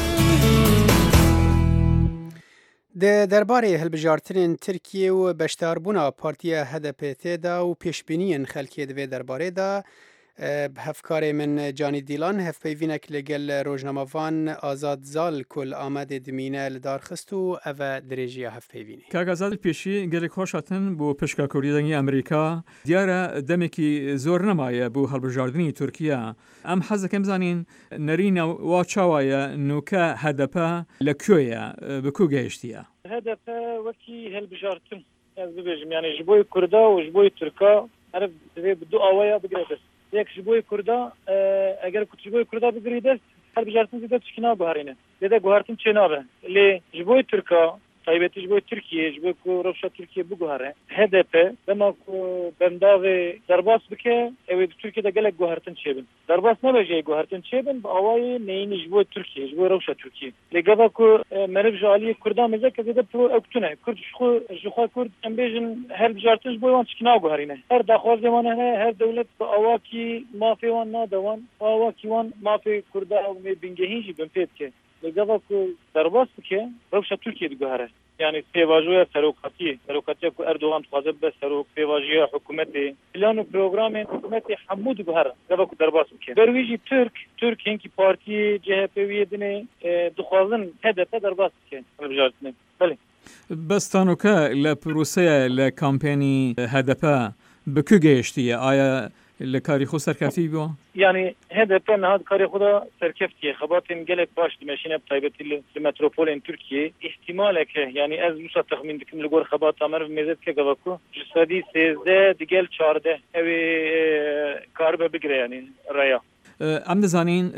درباره هلبجارترین ترکیه و بشتاربونا پارتیا HDP تیدا و پیشبینین خلکی دوی درباره دا هفکار من جانی دیلان هف پیوینک لگل روزنامه‌وان آزاد زال کل آمده دمینه لدار خستو او درجه هف پیوینی که آزاد پیشی گلی خوشاتن بو پشکاکوری دنگی امریکا دیاره دمکی زور نمایه بو هلبجاردنی ترکیه ام حزکم زانین نرین واچاوایه نوکه HDP لکویه بکو گیشتیه HDP وکی هلبجارتن از ببیجم یعنی جبوی کردا و جبوی ترکا عرف دوی بدو آوایا بگرده یک جبوی کردا اگر جبوی کردا بگریده هر بجارتن زیده چکنا بهارینه زیده گوهرتن چنابه لی جبوی ترکا تایبتی جبوی ترکیه جبوی کو روشا ترکیه بگوهره HDP بما کو بنداوی درباس بکه اوی ترکیه دا گلک گوهرتن چیبن درباس نباشه گوهرتن چیبن با آوای نینی جبوی ترکیه جبوی روشا ترکیه لی گفا کو مرب جالی کردا مزه که زیده پرو اکتونه کرد جخوا کرد امبیجن هر بجارتن جبوی وان چکنا گوهرینه هر دخواز وانه هر دولت با آواکی مافی وان نادوان آواکی وان مافی کردا و می بینگهینجی بنفید که لگذا کو درباس که روشا ترکیه دیگه يعني پیواژوی سروقتی کو اردوغان خوازه به سروق پیواژی حکومتی پلان و پروگرام حکومتی حمود بهره لگذا کو درباس که درویجی ترک اینکی پارتی CHP ویدنه دخوازن HDP درباس که بجارتنه بله بستانو که لپروسه لکامپینی HDP بکو گشتیه آیا لکاری خود سرکفتی بیو؟ یعنی HDP نهاد کاری خدا سرکفتیه خباتین گلک باش دمشینه بطایبتی لمتروپولین ترکیه احتماله که یعنی از موسا تخمین دکم لگور خبات امر میزد که گواکو جسادی 13 دیگل 14 اوی کار بگیره یعنی رایا ام دزانین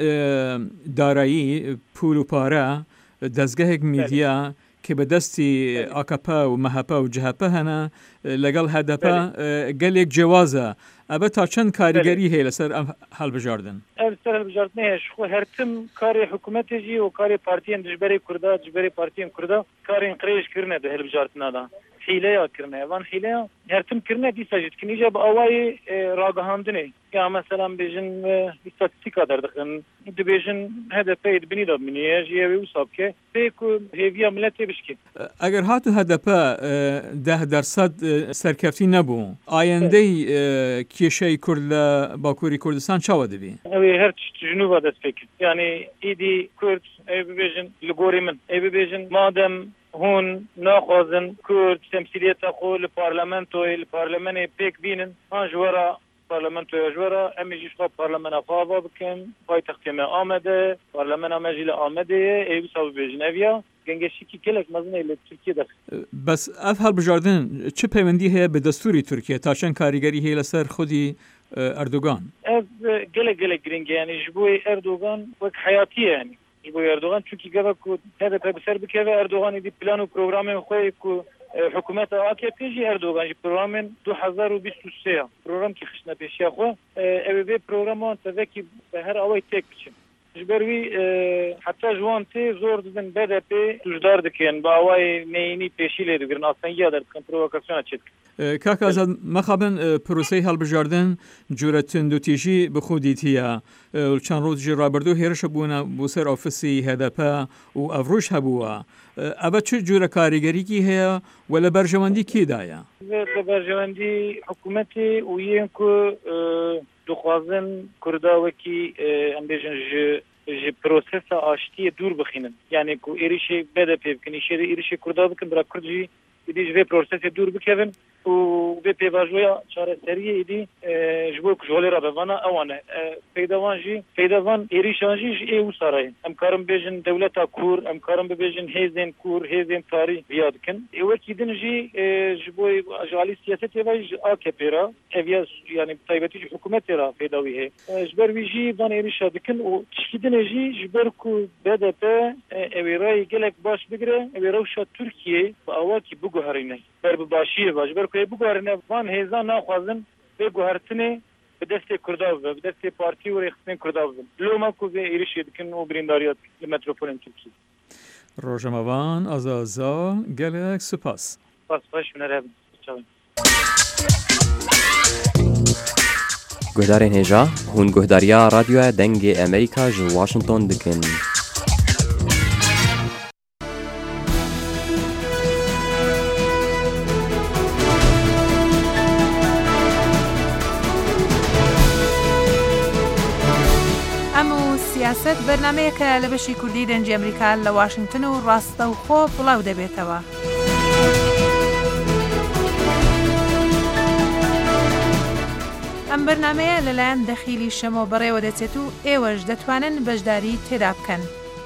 دارایی پول و پاره دزگاه میدیا که به دستی آکاپا و مهاپا و جهپا هنه لگل HDP گلک جوازه ابا تا چند کارگری هی لسر هلبجاردن؟ لسر هلبجاردن هیش خو هرتم کاری حکومتی جی و کاری پارتیان دجبری کرده جبری پارتیان کرده کاری انقریش کرنه ده هلبجاردن دا حیله یا کرنه وان حیله هرتم کرنه دیسا جد کنیجا با آوای راگهاندنه یا مثلا بیژن استاتستیکا دردخن دبیژن هدفی دبنی دبنیه جیوی وساب که پیکو هیویا ملتی بشکی. اگر هاتو هدفه 10% سرکفتی نبود آینده کیشهی کرد باکوری کردستان چه دبی؟ اوی هر جنوب دست فکر یعنی ایدی کرد ای بیژن لگوری من ای بیژن مادم هون ناخوازن کرد تمثیلیت خو الپارلمان پیک بینن آنجورا پارلمانتو جورا امیجیش خو پارلمان افاوا بکن پای تختیم آمده پارلمان مجلس آمده ای بساب بیژنویا گنگشی کی کلک مزنه ل ترکیه داخل بس اف هل بجاردن چه پیوندی هي به دستوری ترکیه تاشن کاریگری هي لسر خودی اردوغان از گلک گرینگ یعنی جبوی اردوغان وک حیاتی یعنی جبوی اردوغان چونکی گفت کو هدف بسر بکه اردوغان دی پلان و پروگرام خو کو حکومت AKP جی اردوغان جی پروگرام 2023 پروگرام کی خشنا پیشیا خو ای بی پروگرام تذکی به هر اوی تک بچن جبروی حتی جوان تی زور دادن BDP توجدار دکن با اوی نینی پیشی لیدو گرن اصلا یادر دکن پرووکاسیون چید کاک آزاد مخابن پروسه هەڵبژاردن جورە تندوتیژی بخودیتیە چەند ڕۆژی ڕابردوو هێرش بوونە بۆ سەر ئۆفیسی هەدەپە و ئەڤڕۆژ هەبووە ئەوە چ جورە کاریگەریکی هەیە و لە بەرژەوەندی کێدایە لە بەرژەوەندی حکوومەتی و یەنکو دخوازن کورداوەکی ئەمبێژن ji prosesa aştiye dur bixînin yani ku êrişê BDP bikin îşê êrişê Kurda bikin bira Kurd jî êdî ji vê prosesê dur bikevin û vê pêvajoya çareseriyê êdî ji bo ku ji holê re bevana ewan e peydavan jî peydavan êrîşan jî ji ê wisa re ye em karin bêjin dewleta Kur em karin bibêjin hêzên Kur hêzên tarî riya dikin ê wekî din jî ji bo ji alî siyasetê ve ji AKP re ev ya yani taybetî ji hikûmetê re pêdawî heye ji ber wî jî van êrîşa dikin û tişkîdinê jî ji ber ku BDP ew ê rayê gelek baş bigire ew ê rewşa Tirkiye bi awakî biguherîne ber bi başiyê ve ji ber ku ê biguherîne van hêzan naxwazin vê guhertinê bi destê Kurda bibe bi destê partî û rêxistinên Kurda bibe loma ku vê êrişê dikin û birîndariya li metropolên Tirkiye ڕۆژەمەوان ئازازا gelek سپاس baş huner hebin گهدارên hêja hûn guhdariya radyoya dengê Amerîka ji Washington dikin. سیاست بەرنمەیەکە لە بەشی کوردی دەنجی ئەمریکا لە واشنگتن و ڕاستە و خۆ بڵاو دەبێتەوە. ئەم بەرنمەیە لەلایەن دەخیلی شەمۆ بەڕێوە دەچێت و ئێوەش دەتوانن بەشداری تێدا بکەن.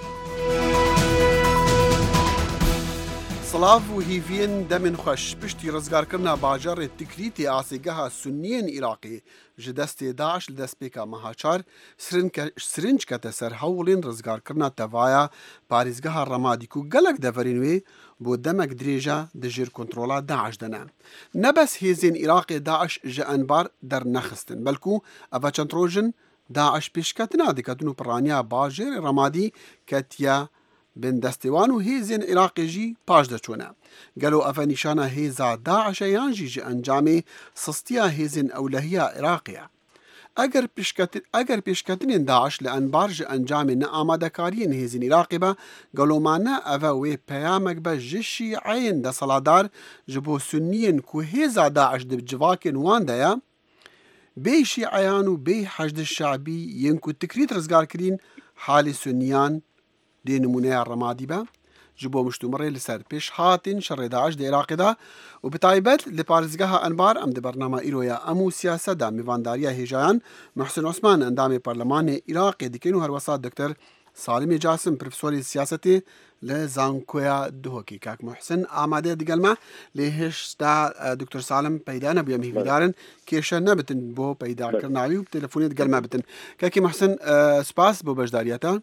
سلااف و هیڤین دەمن خۆش پشتی ڕزگارکردنا باژارێ تکریتی ئاسێگەها سنیên Iraqê ji destê Daeş li destpêka mehaçar sirinc kete ser hewlên rizgarkirina tevaya parêzgeha Remadî ku gelek deverên wê bo demek dirêje di jêr kontrola Daeş de ne. Nebes hêzên Iraqê Daeş ji enbar dernexistin belkû ev çend rojin Daeş pêşketina diketin û piraniya bajêrê Remadî ketiye bin destêwan û hêzên Iraqê jî paş deçûne. Gelo ev nîşana hêza Daişê yan jî ji encamê sistiya hêzên ewlehiya Iraqê ye. Eger pêşketinên Daeş li enbar ji encamê neamadekariyên hêzên Iraqê be, gelomane ev wê peyamek be ji şîeyên desaladar ji bo sunniyên ku hêza Daeş di civakên wan de ye, bê şîeyan û bê heşdê şeعبî yên ku tikrît rizgarkirîn halê sunniyan dê numuneya Remadî be, ji bo muştûmerê li ser pêş hatên şerê Daeş di Iraqê de û bi taybet li parêzgeha enbar em di bername îroya em û siyaseta mêvandariya hêjayan Muhsin Osman endamê Parlemanê Iraqê dikin û herwesa Dr. Salimê Casim profesorê siyasetê li Zankoya Duhokê. Kak Muhsin amade digel me lê hêşta Dr. Salim peyda nebûye em hîvîdarin kêşe nebitin bo peydakirina wî û telefonê digel me bitin. Kekî Muhsin spas bo beşdariya te.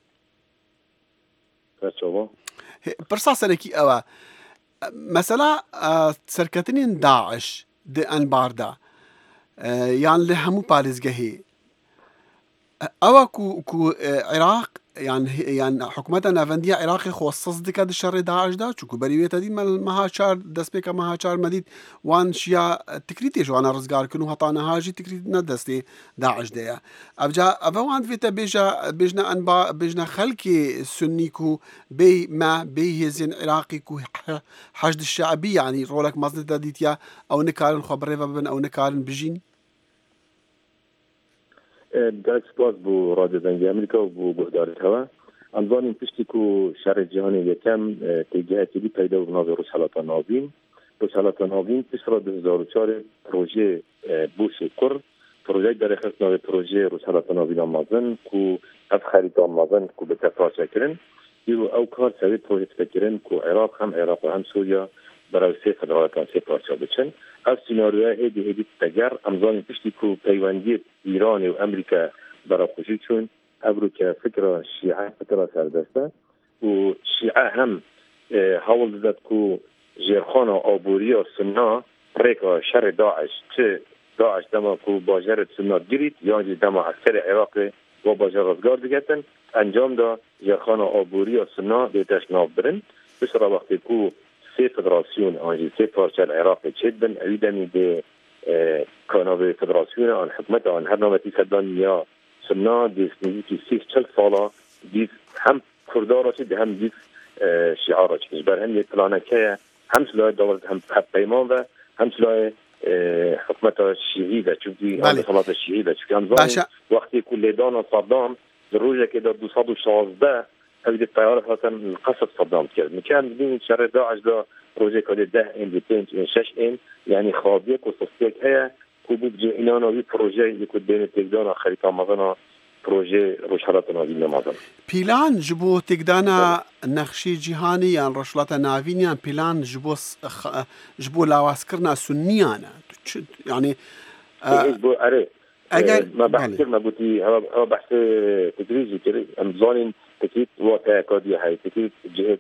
Pirsa serekî ew e mesela serketinên Daeş di enbar de yan li hemû parêzgehê ew ku Iraq يعني حکومت ناوندی عراقی خصص دکد شر داعش دا چونکو بریویت دید من مهاچار دست پیکا مهاچار مدید وان شیا تکریتش وانا رزگار کنو هتا نهاجی تکریت ندستی داعش دیا افجا افوان فيتا بيجنا انبا بيجنا خلقي سني كو بي ما بي هزين عراقي كو حشد الشعبي يعني رولك مصدر ديتيا او نكارن خبري بن او نكارن بجين گلک سپاس بو رادیو دنگی امریکا و بو گهدارتها انوانی پشتی کو شهر جهانی یکم تیجهاتی بی پیدا و ناو رسالات ناوین پیش را 2004 پروژه بوش کر پروژه در خصوص ناو پروژه رسالات ناوین آمازن کو اف خرید آمازن کو به تفاش کرن یو او کار سوی پروژه فکرن کو عراق و هم سوریا برای سه فدرالتان سه پارچه بچن از سیناریوها هیدی تگر امزانی پشتی کو پیوندی ایران و امریکا برای خوشی چون ابرو که فکر شیعه فکر سردسته و شیعه هم حول داد کو جیرخان و آبوری و سنا ریکا شر داعش چه داعش دما کو باجر سنا گیرید یا دما عسکر عراق و باجر رزگار دیگتن انجام دا جیرخان و آبوری و سنا دیتش ناب برن بسرا وقتی کو سه فدراسیون آنجی سه پارچه العراق چید بن اویدنی به کانال فدراسیون آن حکمت آن هر نامتی صدان یا سنا دیس نزدیکی 30-40 سالا دیس هم کردار را چید هم دیس شیعه را چید بر هم یک پلانکه هم سلای دولت هم پیمان و هم سلای حکمت شیعی و چونکی هم صلات شیعی و چونکی همزانی وقتی کلیدان و صدام در روزه که در 216 هذه الطيارة مثلا قصد صدام كذا مكان بدين شر داعش دا بروجي كده 10 ان 2 ان 6 ان يعني خاضيك وصفتك هي كوبوب جينانا وي بروجي يكون بين تقدانا خريطة مضنا بروجي رشالاتنا دي مضنا بلان جبو تقدانا نقشي جهاني يعني رشالات نافين يعني بلان جبو لاواسكرنا سنيانا يعني جبو اري ما بحث ما قلتي هو بحث تدريجي كده امزانين تكيت وتأكدي هاي تكيت جهة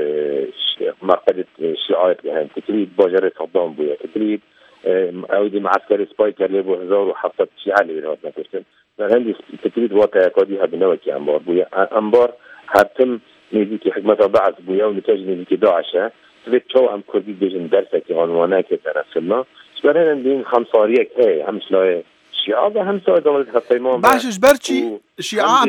مرقدة الشيعات هاي تكيت باجرة صدام بويا تكيت أودي معسكر سبايكر لبو هزار وحفظت شيعة اللي بنواتنا كرتن هندي تكيت وتأكدي هاي بنواتي أنبار بويا أنبار هاتم نيزيكي حكمة بعض بويا ونتاج نيزيكي داعشة تبيت شو أم كردي بيجن درسك عنوانك تنسلنا شبرهن دين خمساريك هاي هم سلاي شيعة هم سوى دولة هالطيمان باش جبرتشي شيعة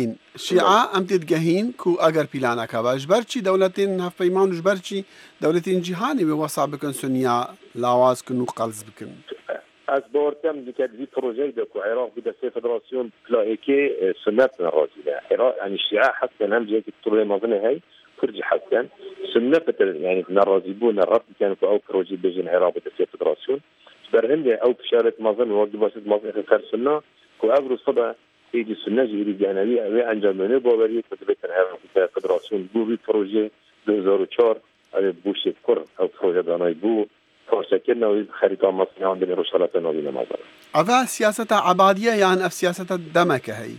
أم تتجهين كو أجر بيلانا كبا جبرتشي دولتين هالطيمان جبرتشي دولتين جهاني بوصع بكن سنيا لاواز كنو قلز بكن أسبورتم ديكاد في بروجي دكو عراق بدا سي فدراسيون بلايكي سنتنا راجلة عراق يعني الشيعة حسن هم جيك الطولة مظنة هاي كرجي حسن سنة يعني نرازيبون الرب كانوا أو بروجي بيجين عراق بدا سي فدراسيون برهندي أو بشارة مظن وقت باسد مظن خير سنة كو أبرو صدا يجي سنة جيري جانبية أوي أنجامنه باورية كتبت العراق فدراسيون بو بي بروجي 2004 بوشي كر أو بروجي داناي بو فرشكنا وخريطة مصنع عندنا رشالة نوبينا مظن أذا سياسة عبادية يعني أف سياسة الدمك هي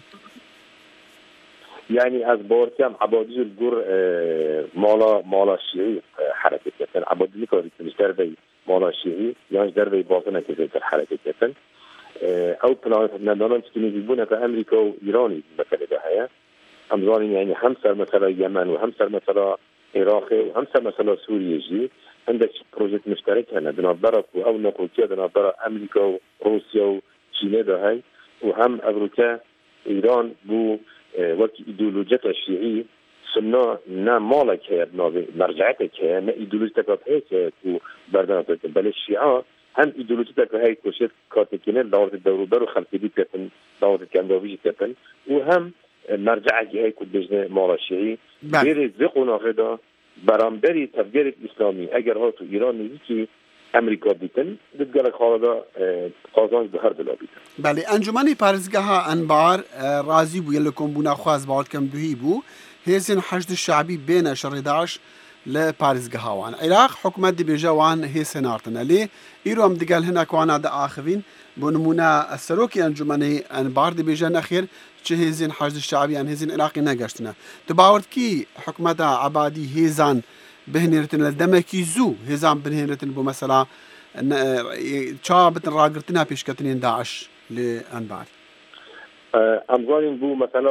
يعني أزبورتيام عبادي الجور مالا شيعي حركة كتن عبادي كاريت مش دربي مالا شيعي يعني دربي باطنة كتن حركة كتن أو بلان ندانان تكوني بيبونه كأمريكا وإيراني مثلا ده هي همزاني يعني همسر مثلا اليمن وهمسر مثلا العراق وهمسر مثلا سوريا جي عندك بروجيت مشترك هنا بنظرة أو نقولتها بنظرة أمريكا وروسيا وشيناء ده هي وهم أمريكا إيران بو وقت إيديولوجية الشيعية سنة نا مالك هي مرجعتك هي نا إيديولوجيتك هيك وبردنا بل الشيعة هم إيديولوجيتك هي كوشت كاتكينة دورة الدوروبر وخلفية كتن دورة كاندوفيجي كتن وهم مرجعك هي كدجنا مال الشيعي غير زقنا غدا برامبري تفجير الإسلامي أجر هاتو إيران نزيكي امریکا بیتن دادگاه خالدا قازانج به هر دلا بیتن بله انجمن پارزگاه انبار راضی بو یلکم بونا خواز باید کم دوهی بو هیزن حشد الشعبی بین شر داعش لپارزگاه وان عراق حکومت دی بیجا وان هیسن آرتنا لی ایرو هم دیگل هناك وانا دا آخوین بونمونا السروکی انجمن انبار دی بیجا نخیر چه هیزن حشد الشعبی ان هیزن عراقی نگشتنا تباورد کی حکومت عبادی هیزان بهنيرتن لدمكي زو هزام بهنيرتن بو مثلا تشابتن راقرتنا بيشكتنين داعش لأنبار امزانين بو مثلا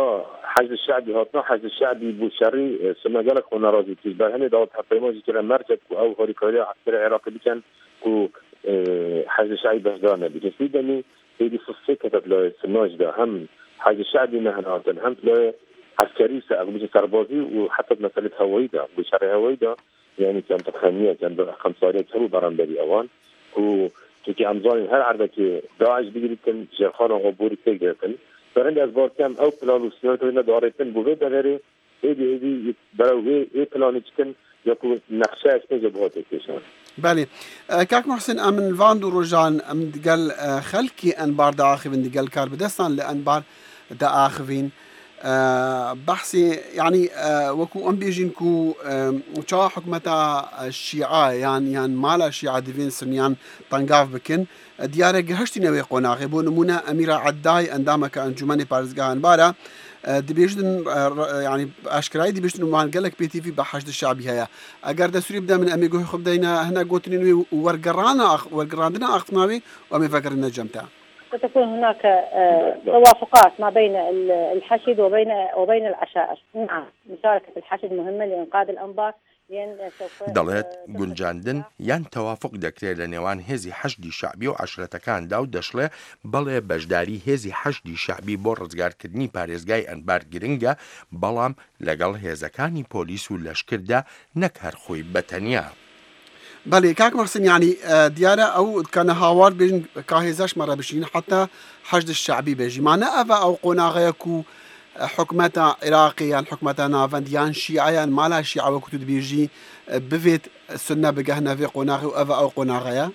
حشد الشعبي هاتنا حشد الشعبي بوشري سنة قالك هنا راضي تجبر هني دعوت حتى ما جي كلام مركز أو هوري كاريا عسكري عراقي بكن كو حشد الشعبي بهدانا بكن في دني هيدي فصي كتب له سناج ده هم حشد الشعبي مهناتن هم له عسكري سأقوم سربازي وحتى مسألة هويدا بشري هويدا يعني كان تخمية كان خمسارية كرو برام بدي أوان وكي أمزاني هر عرضة داعش بيجريتن جرخان غبوري تيجرتن برند از بار کم او پلان و سنوات اینا دارتن بوده داره ایدی برای ای پلانی چکن یا کو نقشه اسمه جبهات کشان. بله کاک محسن امن واندو رجان ام دقل خلقي انبار دا آخفين دقل كار بدستان لانبار دا آخفين بحثي يعني وكو ام بيجين كو شا حكمتا الشيعة يعني مالا شيعة ديفين سنيان طنقاف بكن ديارة قهشتي نوي قناغي بو نمونا أميرة عداي اندامك انجماني بارزقاها انبارا دبيجدن يعني اشكراي دبيجدن مان قالك بي تي في بحشد الشعبي هيا اگر دسوري بدا من اميغو خب دينا هنا قوتني ورقراندنا اختناوي وامي فكر النجمتا ستكون هناك توافقات ما بين الحشد وبين العشائر. نعم مشاركة الحشد مهمة لإنقاذ الأنبار دەڵێت گونجاندن یان تەوافق دەکرێت لە نێوان هێزی حەشدی شعبی و عەشرەتەکاندا و دەشڵێ بەڵێ بەشداری هێزی حەشدی شعبی بۆ ڕزگارکردنی پارێزگای ئەنبار گرنگە بەڵام لەگەڵ هێزەکانی پۆلیس و لەشکردا نەک هەر خۆی بەتەنیا. بله كاك محسن يعني ديارة أو كان هاوار بين كاهزاش مرة بشين حتى حشد الشعبي بيجي معنى أفا أو قناغيكو حكمتا عراقيا حكمتا نافنديان شيعيا مالا شيعة وكتود بيجي بفيت السنة بقهنا في قناغي وأفا أو قناغيا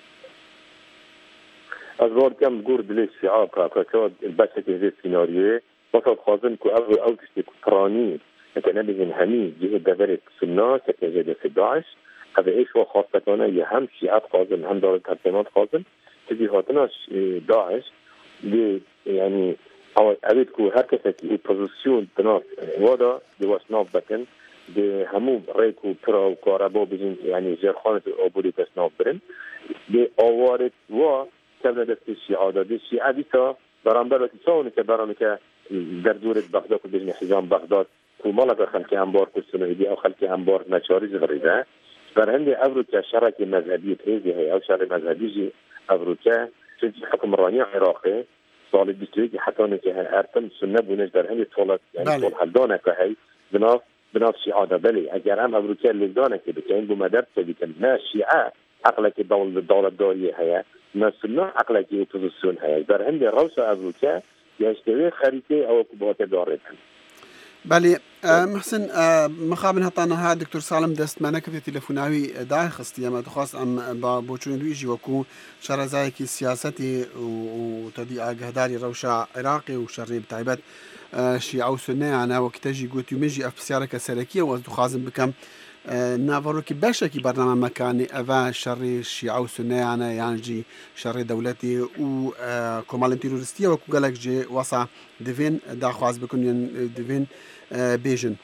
أزوار كم قرد ليش شيعة كاكاد الباشا كهذي السيناريو وصل خازن كو أو تشتكو تراني كان بيجن همي جهة دفرت سنة كتجد في داعش هذا إيش هو خاصة كنا يهم شيعات خازن هم دولة ترتيبات خازن تجي هاتناش داعش دي يعني أو أريد كو هركسة البوزيشن بناس ودا دي واش ناف بكن دي همو ريكو برا وكهرباء بيجين يعني جرخانة أبودي بس ناف برن دي أوارد و كبنا دست الشيعة دي الشيعة دي تا برامبر وتساون كبرامك دردورة بغداد بيجين حزام بغداد ومالك خلقي أنبار كسنة دي أو خلقي أنبار نشاريز غريبة برهندي أفروكا شركة مذهبية هذه هي أو شركة مذهبية أفروكا تجي حكم راني عراقي صار الدستوري حتى نجها أرتم سنة بونج برهندي طولت يعني طول حدانا كهي بناف شيعة بلي أجر أم أفروكا اللي دانا كبكين بمدرسة بكين ما شيعة عقلك الدولة الدولية هي ما سنة عقلك يتوزسون هي برهندي روسة أفروكا يشتري خريطة أو كبوات دارتهم. بله محسن مخابن هطانا ها دكتور سالم دست معنا كفي تلفوناوي داعي خستي ما تخاص ام بوچون ويجي وكو شرزايكي سياستي وتدي اغهداري روشا عراقي وشري بتايبات شيعة وسنة انا وقتاجي قلت يمجي افسيارك سلكيه وازدو خازم بكم نافروكي باشكي برنامج مكاني افا شري الشيعة وسنة انا يعني شري دولتي و كمال تيرورستيه وكو قالك جي وصا دفين دا خواز بكون دفين بيجن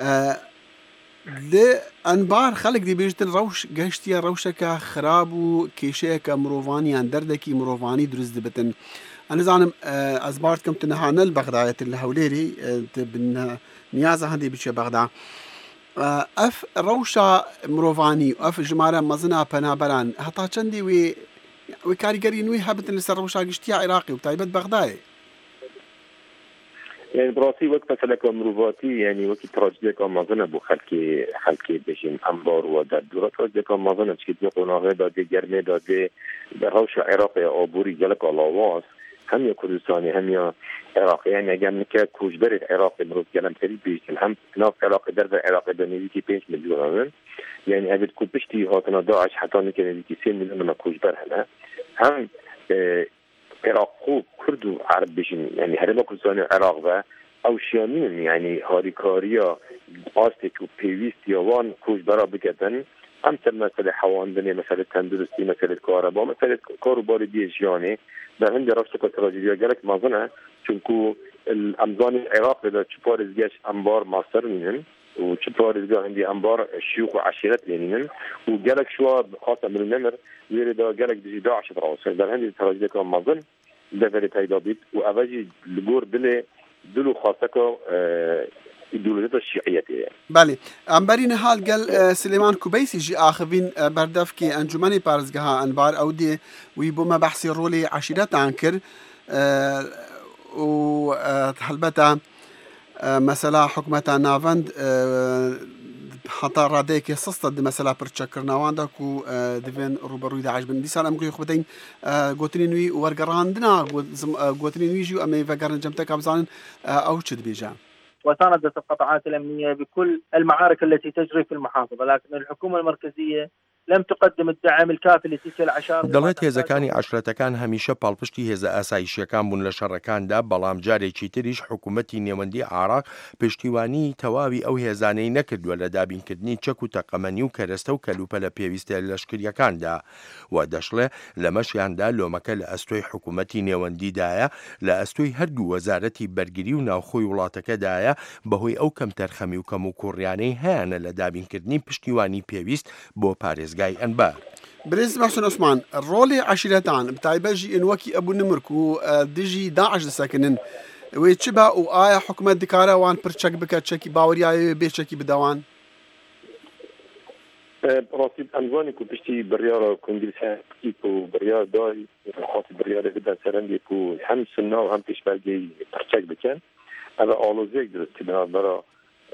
لأنبار خلق دي بيجتن روش قهشتيا روشكا خرابو كيشيكا مروفانيان دردكي مروفاني درز دبتن أنا زعنم أزبارت كم تنهانا البغداية اللي هوليري بن نيازة هندي بيشي بغدا أف روشا مروفاني وأف جمارة مزنا بنابران هتا چندي وي كاريگري نوي هابتن لسر روشا قهشتيا عراقي وبتايبت بغداية يعني براسي وقت مثلا كمروفاتي يعني وقت تراجدية كمازنة بو خلقي بشين أنبار ودردورة تراجدية كمازنة تشكيد نقوناغي دادي جرمي دادي روش عراقي أبوري جلق الله هم يا كردستاني هم يا عراقي يعني أجام نكا كوجبري العراقي مروف جلم تريد بيشن هم ناف عراقي درد العراقي دانيزيكي 5 مليون يعني أبد كو بشتي هاتنا داعش حتى نكا نزيكي 2 مليون ما كوجبر هنا هم عراق كرد وعرب بيشن يعني هرما كردستاني العراق با او شیامین یعنی هاریکاریا آستیک و پیویستی وان کوچبرا بگردن هم تر مسئله حواندنی مسئله تندرستی مسئله کاربا مسئله کاروبار دیجیانی در هند رفت که تراجیدیا گرک مازنه چونکو الامزان عراق دا چپارزگاش انبار ماستر مینن و چپارزگاه هندی انبار شیوخ و عشیرت لینن و گرک شوا خاصه من النمر ویره دا گرک دیجی داعش براوسه در هند تراجیدیا که مازن دفعه پیدا بید و اوجی لگور دل دلو خاصة ایدئولوژی شیعیتی. بله امبرین حال گل سلیمان کوبیسی جی آخوین بردف که انجمن پارزگاه انبار او دی وی بوم بحثی رولی عشیرت انکر و البته مثلا حکومت ناوند حتی راده که سست مثلا پرچکر نوانده کو دوین روبروی داعش بن دیسان ام گوی خودین گوتنین وی ورگراندنا گوتنین وی جو امی وگرن جمتک ابزان او چد بیجا. وساندت القطاعات الأمنية بكل المعارك التي تجري في المحافظة، لكن الحكومة المركزية لم تقدم الدعم الكافي لتلك العشائر. دەڵێت هێزەکانی عشرەتەکان هەمیشە پاڵپشتی هێزە ئاسایشیەکان بوون لە شەڕەکاندا، بەڵام جارێکی تریش حکوومەتی نێوەندی عێراق پشتیوانی تەواوی ئەو هێزانەی نەکردووە لە دابینکردنی چەک و تەقەمەنی و کەرەستە و کەلوپەلە پێویستە لەشکریەکاندا، و دەشڵێ لەمەشیاندا لۆمەکە لە ئەستۆی حکوومەتی نێوەندیدایە، لە ئەستۆی هەردوو وەزارەتی بەرگری و ناوخۆی وڵاتەکەدایە، بەهۆی ئەو کەم تەرخەمی و کەم و کوڕیانەی هەیەە لە دابینکردنی پشتیوانی پێویست بۆ پارێزگای ئەنبار. برنس محسن عثمان رولي عشيرتان بتاعي بجي ان وكي ابو نمرك ودجي داعش ساكنن ويتشبه وآية حكومة دكارة وان برشك بك تشكي باوريا بيشكي بدوان راسي انواني كو بشتي بريارة كونجرس كو بريار داي خاطي بريارة جدا سرندي كو هم سنة وهم تشبالجي برشك بكن هذا آلوزيك درست برا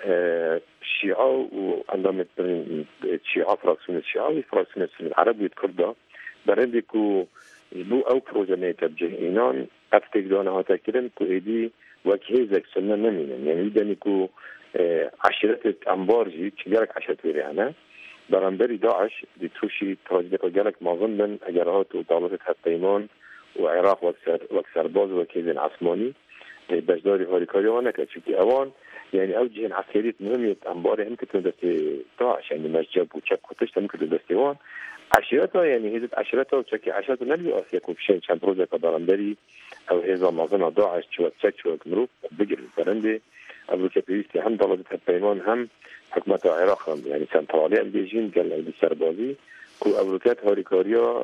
الشيعة وعندما الشيعة فراكسيون الشيعة وفراكسيون العرب والكردة برندكو بو أو بروجة تبجه إينان أفتك دانا هاتا كرن كو إيدي وكهيزك سنة نمينا يعني إيدانيكو عشرة أنبارجي تجارك عشرة ويريانا برنبري داعش دي تروشي تراجدك وجالك معظم أجارات وطالبة هالتيمان وعراق وكسر باز وكيزين عثماني بجداري هاريكاري وانا كأشوكي أوان يعني أوجه عسكرية مهمة أنباري هم كتن دستي داعش يعني مجاب وشك وتشتا ممكن دستيوان عشرتها يعني هزت عشرتها وشكي عشرتها نبي أسيكو بشين شان بروزة كبارنبري أو هزا معظمها داعش شوات شك شوات مروف بقر البرندي أبو كبيريستي هم ضلبت هالبيمان هم حكومة العراق يعني سنترالية البيجين قال لي بالسربازي كو أبروكات هاريكاريا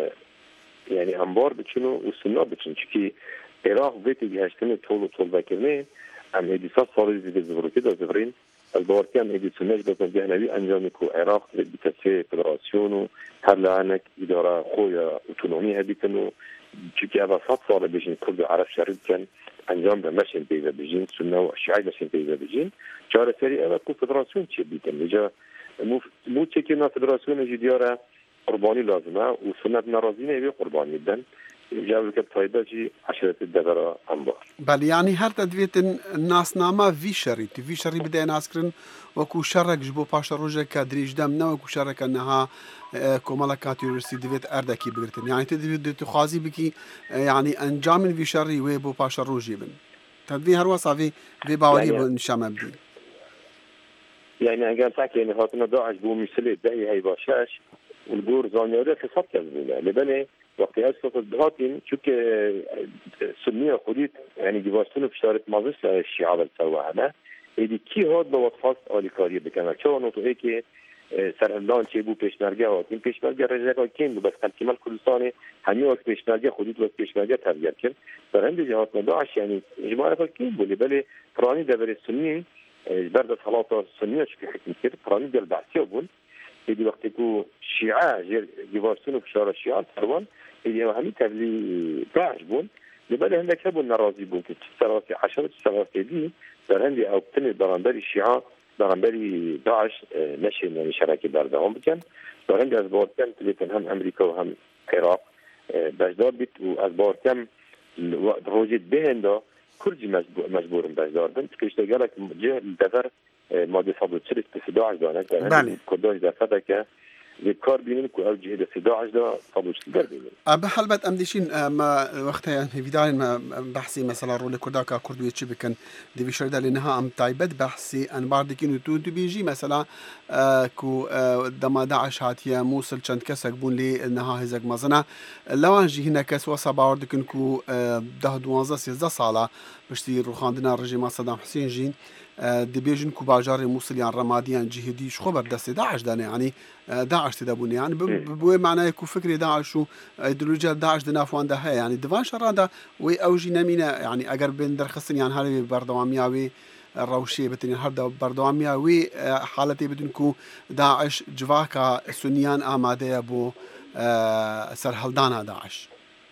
يعني أنبار بتشنو والسنة بتشن شكي العراق بيتي جهاشتني طول بكرنين عم هيدي صار زي زبرو كده زبرين الدور كان هيدي سناج بس جهنبي أنجامكو العراق بتسوي فدراسيون هلا عنك إدارة خويا أوتونومي هذي كانوا شكي هذا صار بيجين كل عرب شريد كان أنجام بمشين بيجا بيجين سنة والشيعي مشين بيجا بيجين شارع سري أنا كو فدراسيون شيء بيتم جا مو شكينا فدراسيون جديارة قرباني لازمة وسنة نرازينه يبي قرباني جدا جاوب كبتايدا جي عشرة الدغرة أنبار. بل يعني هر تدويت الناس ناما في شري بدأ ناسكرن وكو شرك جبو باشا روجا كادريج دمنا وكو شرك أنها كومالكات يورسي دويت أردكي بقرتن يعني تدويت تخازي بكي يعني أنجام في شري ويبو باشا روجي بن تدوي هر وصافي في باوري يعني بن شامل بدي يعني أنا قلت يعني هاتنا داعش بو مثل دهي هاي باشاش والجور زانيوري خصات كذبنا لبني وقت أسفة الدهاتين شو سنية خديت يعني جبارسون بشارة مازش الشيعة بالسواء هذه كي هاد بوصفات آليكارية بكنا شو نوتو هيك سرهندان چه بو پیشمرگه هاتیم پیشمرگه رجاء کن بس کلمه کردستانی همین وقت پیشمرگه خودیت وقت پیشمرگه تربیت کن برند جهات داعش يعني اجماع کن بولی بله فرانی دبر سنی برد صلاة سنیه چه حکم کرد فرانی در بعثی بون هذه وقت کو شیعه جبارسون بشار الشیعه سروان هذه همین تبلی داعش بون لبله هندك هبون نرازي بون كتسراتي عشرة تسراتي دي برهندي أو بتني برانبري الشيعة برانبري داعش نشين يعني شراكي باردهم بكن برهندي أسبوع كم تليتن هم أمريكا وهم العراق بجدار بيت وأسبوع كم روجت بهن دا كرجي مجبور بجدار بنت كيشتغلك جه الدفر مادة صابت شريك في داعش دانك برهندي كرداش دفتك الكار بينن كو او جهه الصداع ده طبوش تقربين بحلبت امديشين ما وقتها يعني فيدال ما بحثي مثلا رول كرداكا كردوي تشبكن دي بيشردا لانها ام تايبت بحثي ان باردكين تو بيجي مثلا كو دما داعش هاتيا موصل چند كسك بون لي انها هزك مزنا لوان جي هنا كس وصا باردكن كو 10 12 13 ساله پشتی ڕوخاندنا ڕژێما سەدام حوسێن ژین دەبێژن و باژارێ مووسلیان ڕەمادیان جیهدیش خۆ بەردەستێ داعش دانێ ینی داعش تێدا بوونی یان بۆیە معنایەک و فکری داعش و ئایدۆلۆژیا داعش دنافواندا هەیە ینی دیوان شەڕادا وی ئەوژی نەمینە ینی ئەگەر بێن دەرخستنیان هەروێ بەردەوامیاوێ ڕەوشێ بتنین هەردا بەردەوامیاوێ حاڵەتی بدن و داعش جواکە سونیان ئامادەیە بۆ سەرهەڵدانا داعش.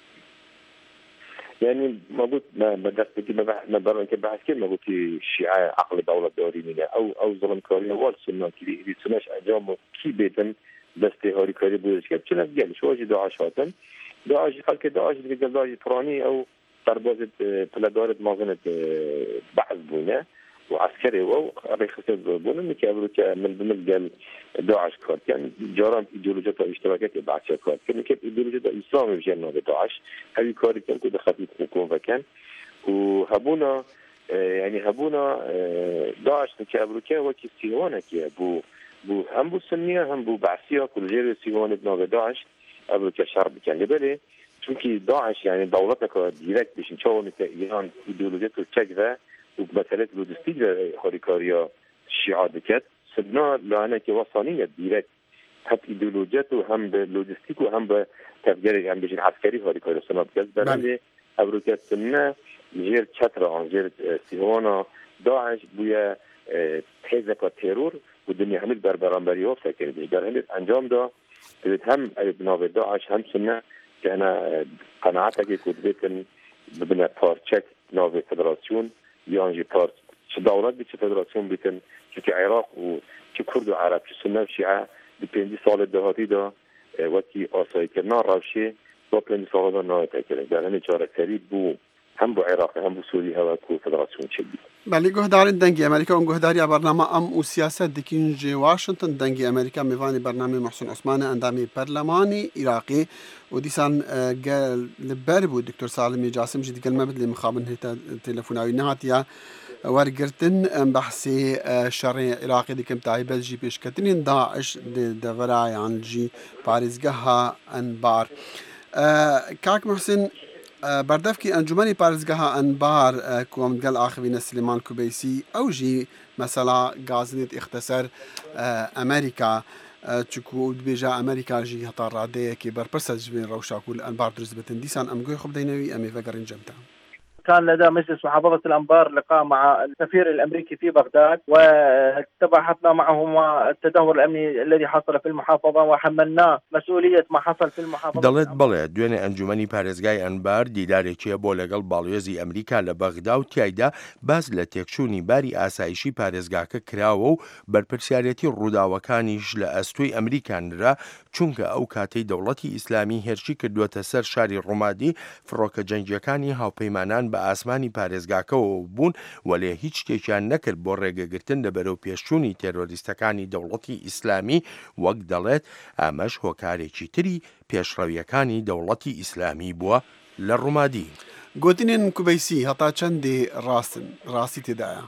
يعني مربوط بدرستي ما برا كي بحث كلمة قلتي شيعة عقل دولة دوري منها أو ظلم كوريا والسنة كذي سناش أجام كي بيتن دستي هاري كوري بودش كاب شنو قال شو أجي داعش هاتن داعش خلك داعش بيجي داعش فراني أو تربازة بلادارة مازنة بعض بونا وعسكري أو ريخسة بونا مكابلو من ضمن قال داعش كارت يعني جارم إيديولوجيا اشتراكات بعض كارت كان كيف إيديولوجيا الإسلام بجنة داعش هذه كارت كان كده خفيف يكون فكان وهبونا يعني هبونا داعش مكابلو كان وكي سيوانا كي بو هم بو سنية هم بو بعثية كل جير سيوانا بنا داعش قبل كشرب كان لبلي چونكي داعش يعني دولتك ديركت بيش نشوف مثل إيران إيديولوجيا الشجرة ومسألة لوجستيك هوريكاريا الشيعة دكت سبنا لأنها كوصانية ديركت هم إيديولوجيته هم بلوجستيك وهم بتفجير هم بيجي العسكري هوريكاريا سنة دكت برندي أبروكات سنة جير شترة عن جير سيوانا داعش بويا تحزك التيرور والدنيا همت بربرانبريوف سكر بيجار همت أنجام دا هم بناوي داعش هم سنة كان قناعتك يكون بيتن ببناء بارتشك ناوي فدراسيون يعني بارت دولات بيت فدراسيون بيتن كي عراق وكي كرد وعرب في السنة وشيعة بين سال الدهاتي دا وكي آساي كرنا روشي وبين سال دا ناوي تكلم يعني جارك تريد بو هم بو عراق هم بو سوريا هواكو فدراسيون شدي بله گهدارین دنگی امریکا و گهداری برنامه ام و سیاست دکین جی واشنطن دنگی امریکا میوانی برنامه محسن عثمان اندامی پرلمانی عراقی و دیسان قال لبر بود دکتر سالمی جاسم جدی قال ما بدلی مخابن تلفوناوی نهاتیا ورقرتن بحثي شرعي عراقي دي كم تعيبت جي بيش كتنين داعش دفراي عن جي باريزقها انبار كاك محسن بردفكي انجمني بارزگاه انبار كوم قال آخوين سليمان كوبيسي او جي مثلا غازنيت اختصر امريكا تشكو بيجا امريكا جي هطا راديه كي بربرسج بين روشاكول انبار درز بتن ديسان ام خب دينوي امي فقرين جمتا. كان لدى مجلس محافظة الأنبار لقاء مع السفير الأمريكي في بغداد وتباحثنا معهما التدهور الأمني الذي حصل في المحافظة وحملناه مسؤولية ما حصل في المحافظة. دەڵێت بەڵێ دوێنێ ئەنجومەنی پارێزگای ئەنبار دیدارێکیە بۆ لەگەڵ باڵێزی ئەمریکا لە بەغدا و تایدا باز لە تێکچوونی باری ئاسایشی پارێزگاکە کراوە و بەرپرسیارەتی ڕووداوەکانیش لە ئەستۆی ئەمریکانرا چونکە ئەو کاتەی دەوڵەتی ئیسلامی هێرشی کردووەتە سەر شاری ڕۆمادی فڕۆکە جەنگیەکانی هاوپەیمانان بە ئاسمانی پارێزگاکەوە بوون و لێ هیچ شتێکیان نەکرد بۆ ڕێگەگرتن لە بەرەو پێشچوونی تێرۆریستەکانی دەوڵەتی ئیسلامی وەک دەڵێت ئامەش هۆکارێکی تری پێشڕەویەکانی دەوڵەتی ئیسلامی بووە لە ڕوومادی. گوتنین کوبەیسی هەتا چەندێ ڕاستی تێدایە؟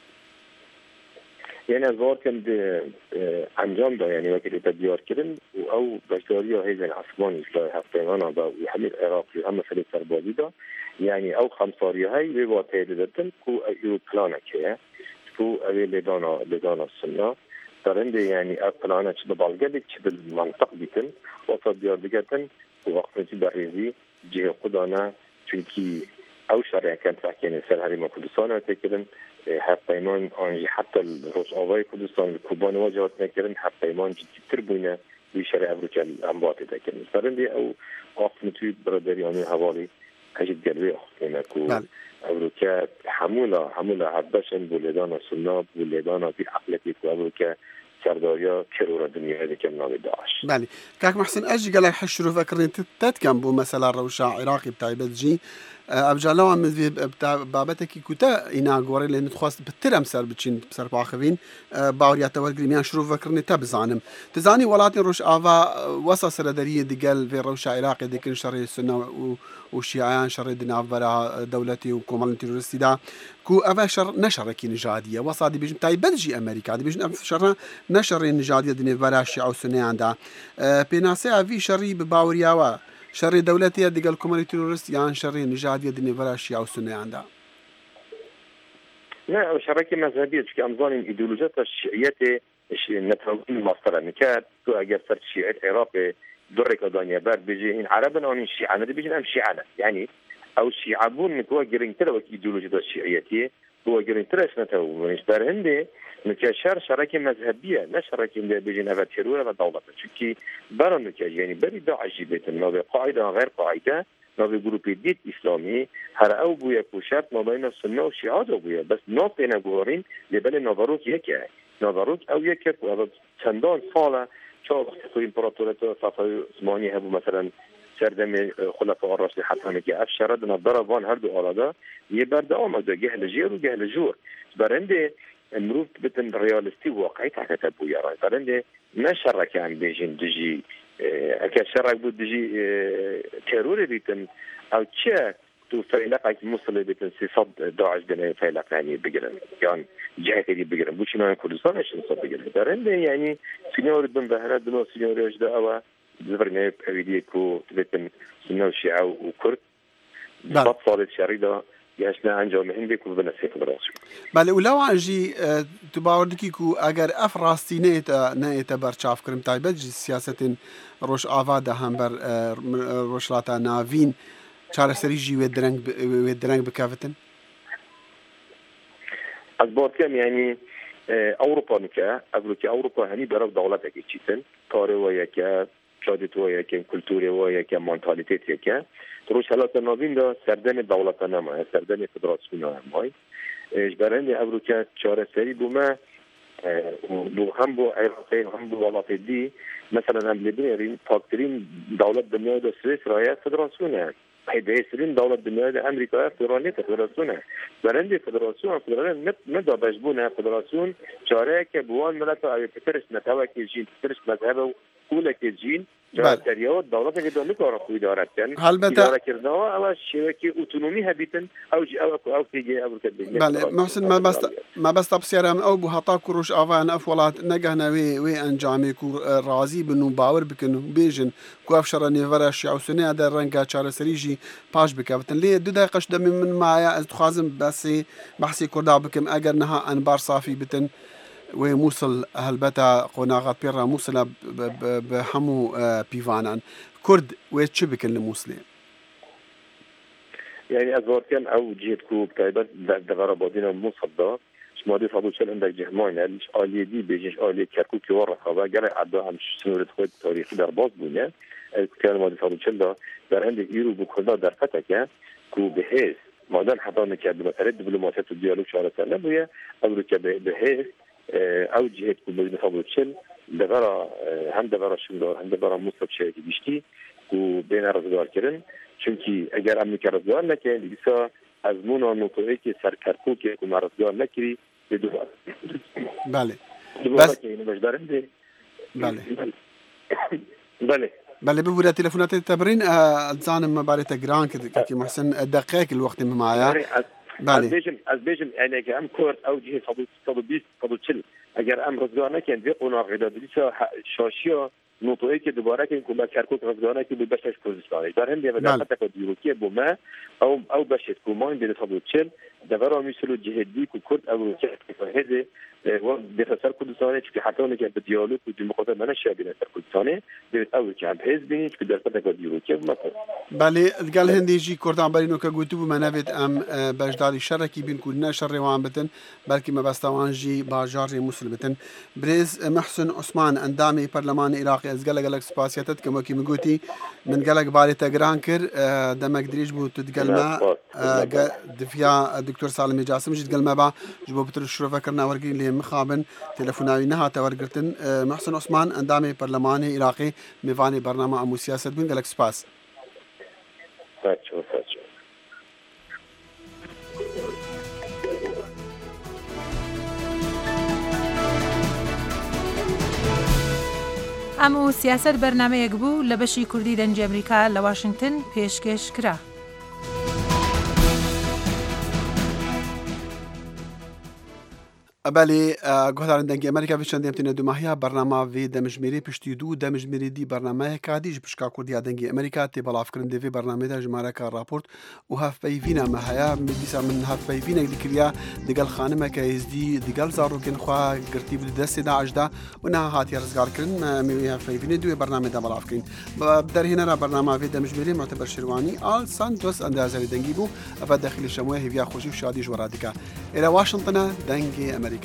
يعني زور كان انجام ده يعني وكيل تديار كرن او بشاريه هيزن عثماني في هفتينا ده وحميد عراقي هم في سربازي ده يعني او خمساريه هاي بواتي دتن كو يو بلانك هي كو ابي لدانا السنه ترند يعني بلانك بالقلب بالمنطق بيتن وصل ديار دقتن وقت بريزي جهه قدانا çünkü او شرع كانت تحكي سر هري ما كردستان تكلم حتى ايمان انجي حتى الروس اوي كردستان كوبان واجهت نكرن حتى ايمان جدي تربونا بشرع امريكا الانباط تكلم فرندي او قاطمتي برادرياني حوالي اجد قلبي اخوانكو امريكا حموله عباشن بولدان السناب بولدان في عقلتي امريكا سرداريا كرورة دنيا هذه كم نابي داعش. بله كاك محسن أجي قال حشرو فكرين تتكم بو مثلا روشا عراقي بتاعي بتجي أبجالوا من بابتك كوتا إنا قوري لأن تخواست بترم سر بتشين بسر باخوين باوريات والقريميان شرو فكرين تبزانم تزاني ولاتي روش آفا وصا سردارية دي قال في روشا عراقي دي كن شري السنة وشيعان شري دينا برا دولتي وكومالن تيرورستي دا كو أفا نشر كي نجادية وصا دي بيجن تاي بدجي أمريكا دي بيجن شر نشر نجادية دي برا الشيعة والسنة عندها بيناسي في شري بباورياوا شر دولتي دي قال كومالن تيرورست يعني شر نجادية دي برا الشيعة والسنة عندها نه شرکت مذهبی است که امزان ایدئولوژیات الشیعیت نتوین ماستر میکرد تو اگر سر شیعیت عراق درک دنیا بر بيجي إن عربنا وإن شيعة أنا بيجي أم شيعة يعني أو شيعة بون نتوه جرين ترى وكي إيديولوجيا الشيعية هو جرين ترى سنته ونش برهنده نكشر شركة مذهبية لا شركة اللي بيجي نبات ترور نبات دولة شكي برا نكش يعني بري داعش بيت نبي قاعدة غير قاعدة نبي جروبي ديت إسلامي هر أو بويا كوشات ما بين السنة والشيعة بويا بس نابنا جوارين لبل نظروك يكى نظروك أو يكى وهذا چندان ساله چه تو امپراتوریت صفوی زمانی هبو مثلا سردم خلفاء الراشدین حتما که افشارد نظر وان هر دو آلادا یه برده آمده جهل جیر و جهل جور برنده امروز بتن ریالستی واقعی تحت بویا رای برنده نه شرک هم بیجین دجی اگر شرک بود دجی ترور بیتن او چه تو فیلق مصل بیتن 300 داعش دنه فیلق یعنی بگیرن یعنی جهتی بگیرن بوشی نوع کردستانش نصاب بگیرن درنده یعنی سینیور بن بهره دنو سینیوریش ده اوه زبرنه پویدیه که تبتن سنو شیعه و کرد بط صالت شریده یاشنا انجام هندی که بنسیف براسو بله ولو عنجی تو باوردکی که اگر اف راستی نیتا برچاف کرم تایبت جی سیاست روش آواده هم بر روشلاتا ناوین چارەسەری ژی وێ درەنگ بکافتن از بارکەم یعنی ئەوروپا نکە ئەگروکی ئەوروپا هەنی بەرەو دەوڵەتێکی چیتن کارێوە یەکە چادێتوە یەکەن کولتورێوە یەکە مانتالیتێت یەکە ڕۆژ هەلاتە ناویندا سەردەمی دەوڵەتە نەمایە سەردەمی فدراسیۆنە هەمای ژبەرەنی ئەگروکە چارەسەری بوومە بۆ هەم بۆ عێراقی هەم بۆ وڵاتی دی مثلا هەم لێ بنێرین پاکترین دەوڵەت دنیادا سویسرایە فدراسیۆنە هيدايسرين دولة الدنيا أمريكا فدرالية فدراسيون برندي فدراسيون فدرالية مدى بجبونها فدراسيون شارك بوان ملتا أو بترش نتاوى كيجين بترش مذهبه كولا كيجين جارتريات دولة كده نكارا في إدارة يعني إدارة كردها أو شبكة أوتونومي هبيتن أو تيجي أو كده بله محسن ما بس تبصيرهم أو بهطا كروش أفان أفولات نجحنا وي أنجامي كو راضي بنو باور بكنو بيجن كو أفشر نيفرش أو سنة هذا الرنجة شار سريجي باش بكابتن ليه 2 دقيقة دمي من معايا أتخازم بس بحسي كردا بكم أجر نها أنبار صافي بتن وموصل هلبتا قناغات بيرا موصلة بحمو بيفانان كرد ويتشبك الموصلين يعني أزور كان أو جيتكو بتايبات دغربادين المصدى شمادي فضوشل عندك جهمان يعني آلية دي بيجيش آلية كركو كي ورقة وقال عدها هم سنورة خود تاريخي در باز بونه كان مادي فضوشل دا در عندك إيرو بكردا در فتك كو بحيث مادان حتى نكاد بمثالة دبلوماسيات والديالوج شعر سنة بويا أو بحيث او جهت كل بدنا فضلتشل دغرا هم دغرا شمدار هم دغرا مصطفى شيء بيشتي وبين رزقار كرن چونكي اگر امريكا رزقار نكه لسه ازمون نقطه که سرکرکو که کوم رزقار نکري بدو بله بس مش دارنده بله بله بله ببورا تليفونات تبرين اتزانم مباريت جران كي محسن دقائق الوقت معايا از بیشم یعنی اگر ام کرد او جهه 120 140 اگر ام رزگار نکن وی قناق عدادیسا شاشیا نوتوی که دوباره که کلا کرکوک رزگار نکن به بشش کردستان در هم دیگه در خطا دیروکی بوما او بشت کومان به 140 دغرا میسلو جهدی کو کرد او که هده و بفسر کردستان که حتی اون که به دیالوگ و دموکراسی من شابه در کردستان به او که هم حزب بینید که در خطا دیروکی مثلا بله قال هندي جي كردان برينو كغوتو منافت ام بجداري شركي بين كلنا شر وان بتن بلكي ما بستوان جي باجار مسلمتن بريز محسن عثمان اندامي برلمان العراقي از قال سباسيتت كما كي مغوتي من قال باري تگران كر دمك دريج بو تدقلما دفيا دكتور سالم جاسم جي تقلما با جبو بتر شرفه كرنا ورقي لي مخابن تليفوناوي نها تورغرتن محسن عثمان اندامي برلمان العراقي ميفاني برنامج ام سياسه بين قال سباس فاتشو ئەم سیاست بەرنامەیەک بوو لە بەشی کوردی دەنجی ئەمریکا لە واشنگتن پێشکەش کرا. بله گهدارن دنگی امریکا ویشان دیمتین دوماهیا برنامه وی دمجمیری پشتی دو دمجمیری دی برنامه کادیج پشکا کردیا دنگی امریکا تی بالاف کرن دی برنامه دا جماره کا راپورت و هف بیوینا مهیا مدیسا من هف بیوینا دیکریا دگل خانم کایز دی دگل زاروکن خوا گرتی بود دست دا عجدا و نه هاتی رزگار کرن می هف بیوینا دو برنامه دا بالاف کرن در هنا را برنامه وی دمجمیری معتبر شروانی آل سانتوس اندازه دنگی بو افاد داخل شموه هیویا خوشی شادی جورادیکا الى واشنطن دنگی امریکا.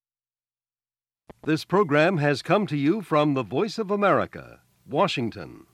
This program has come to you from the Voice of America, Washington.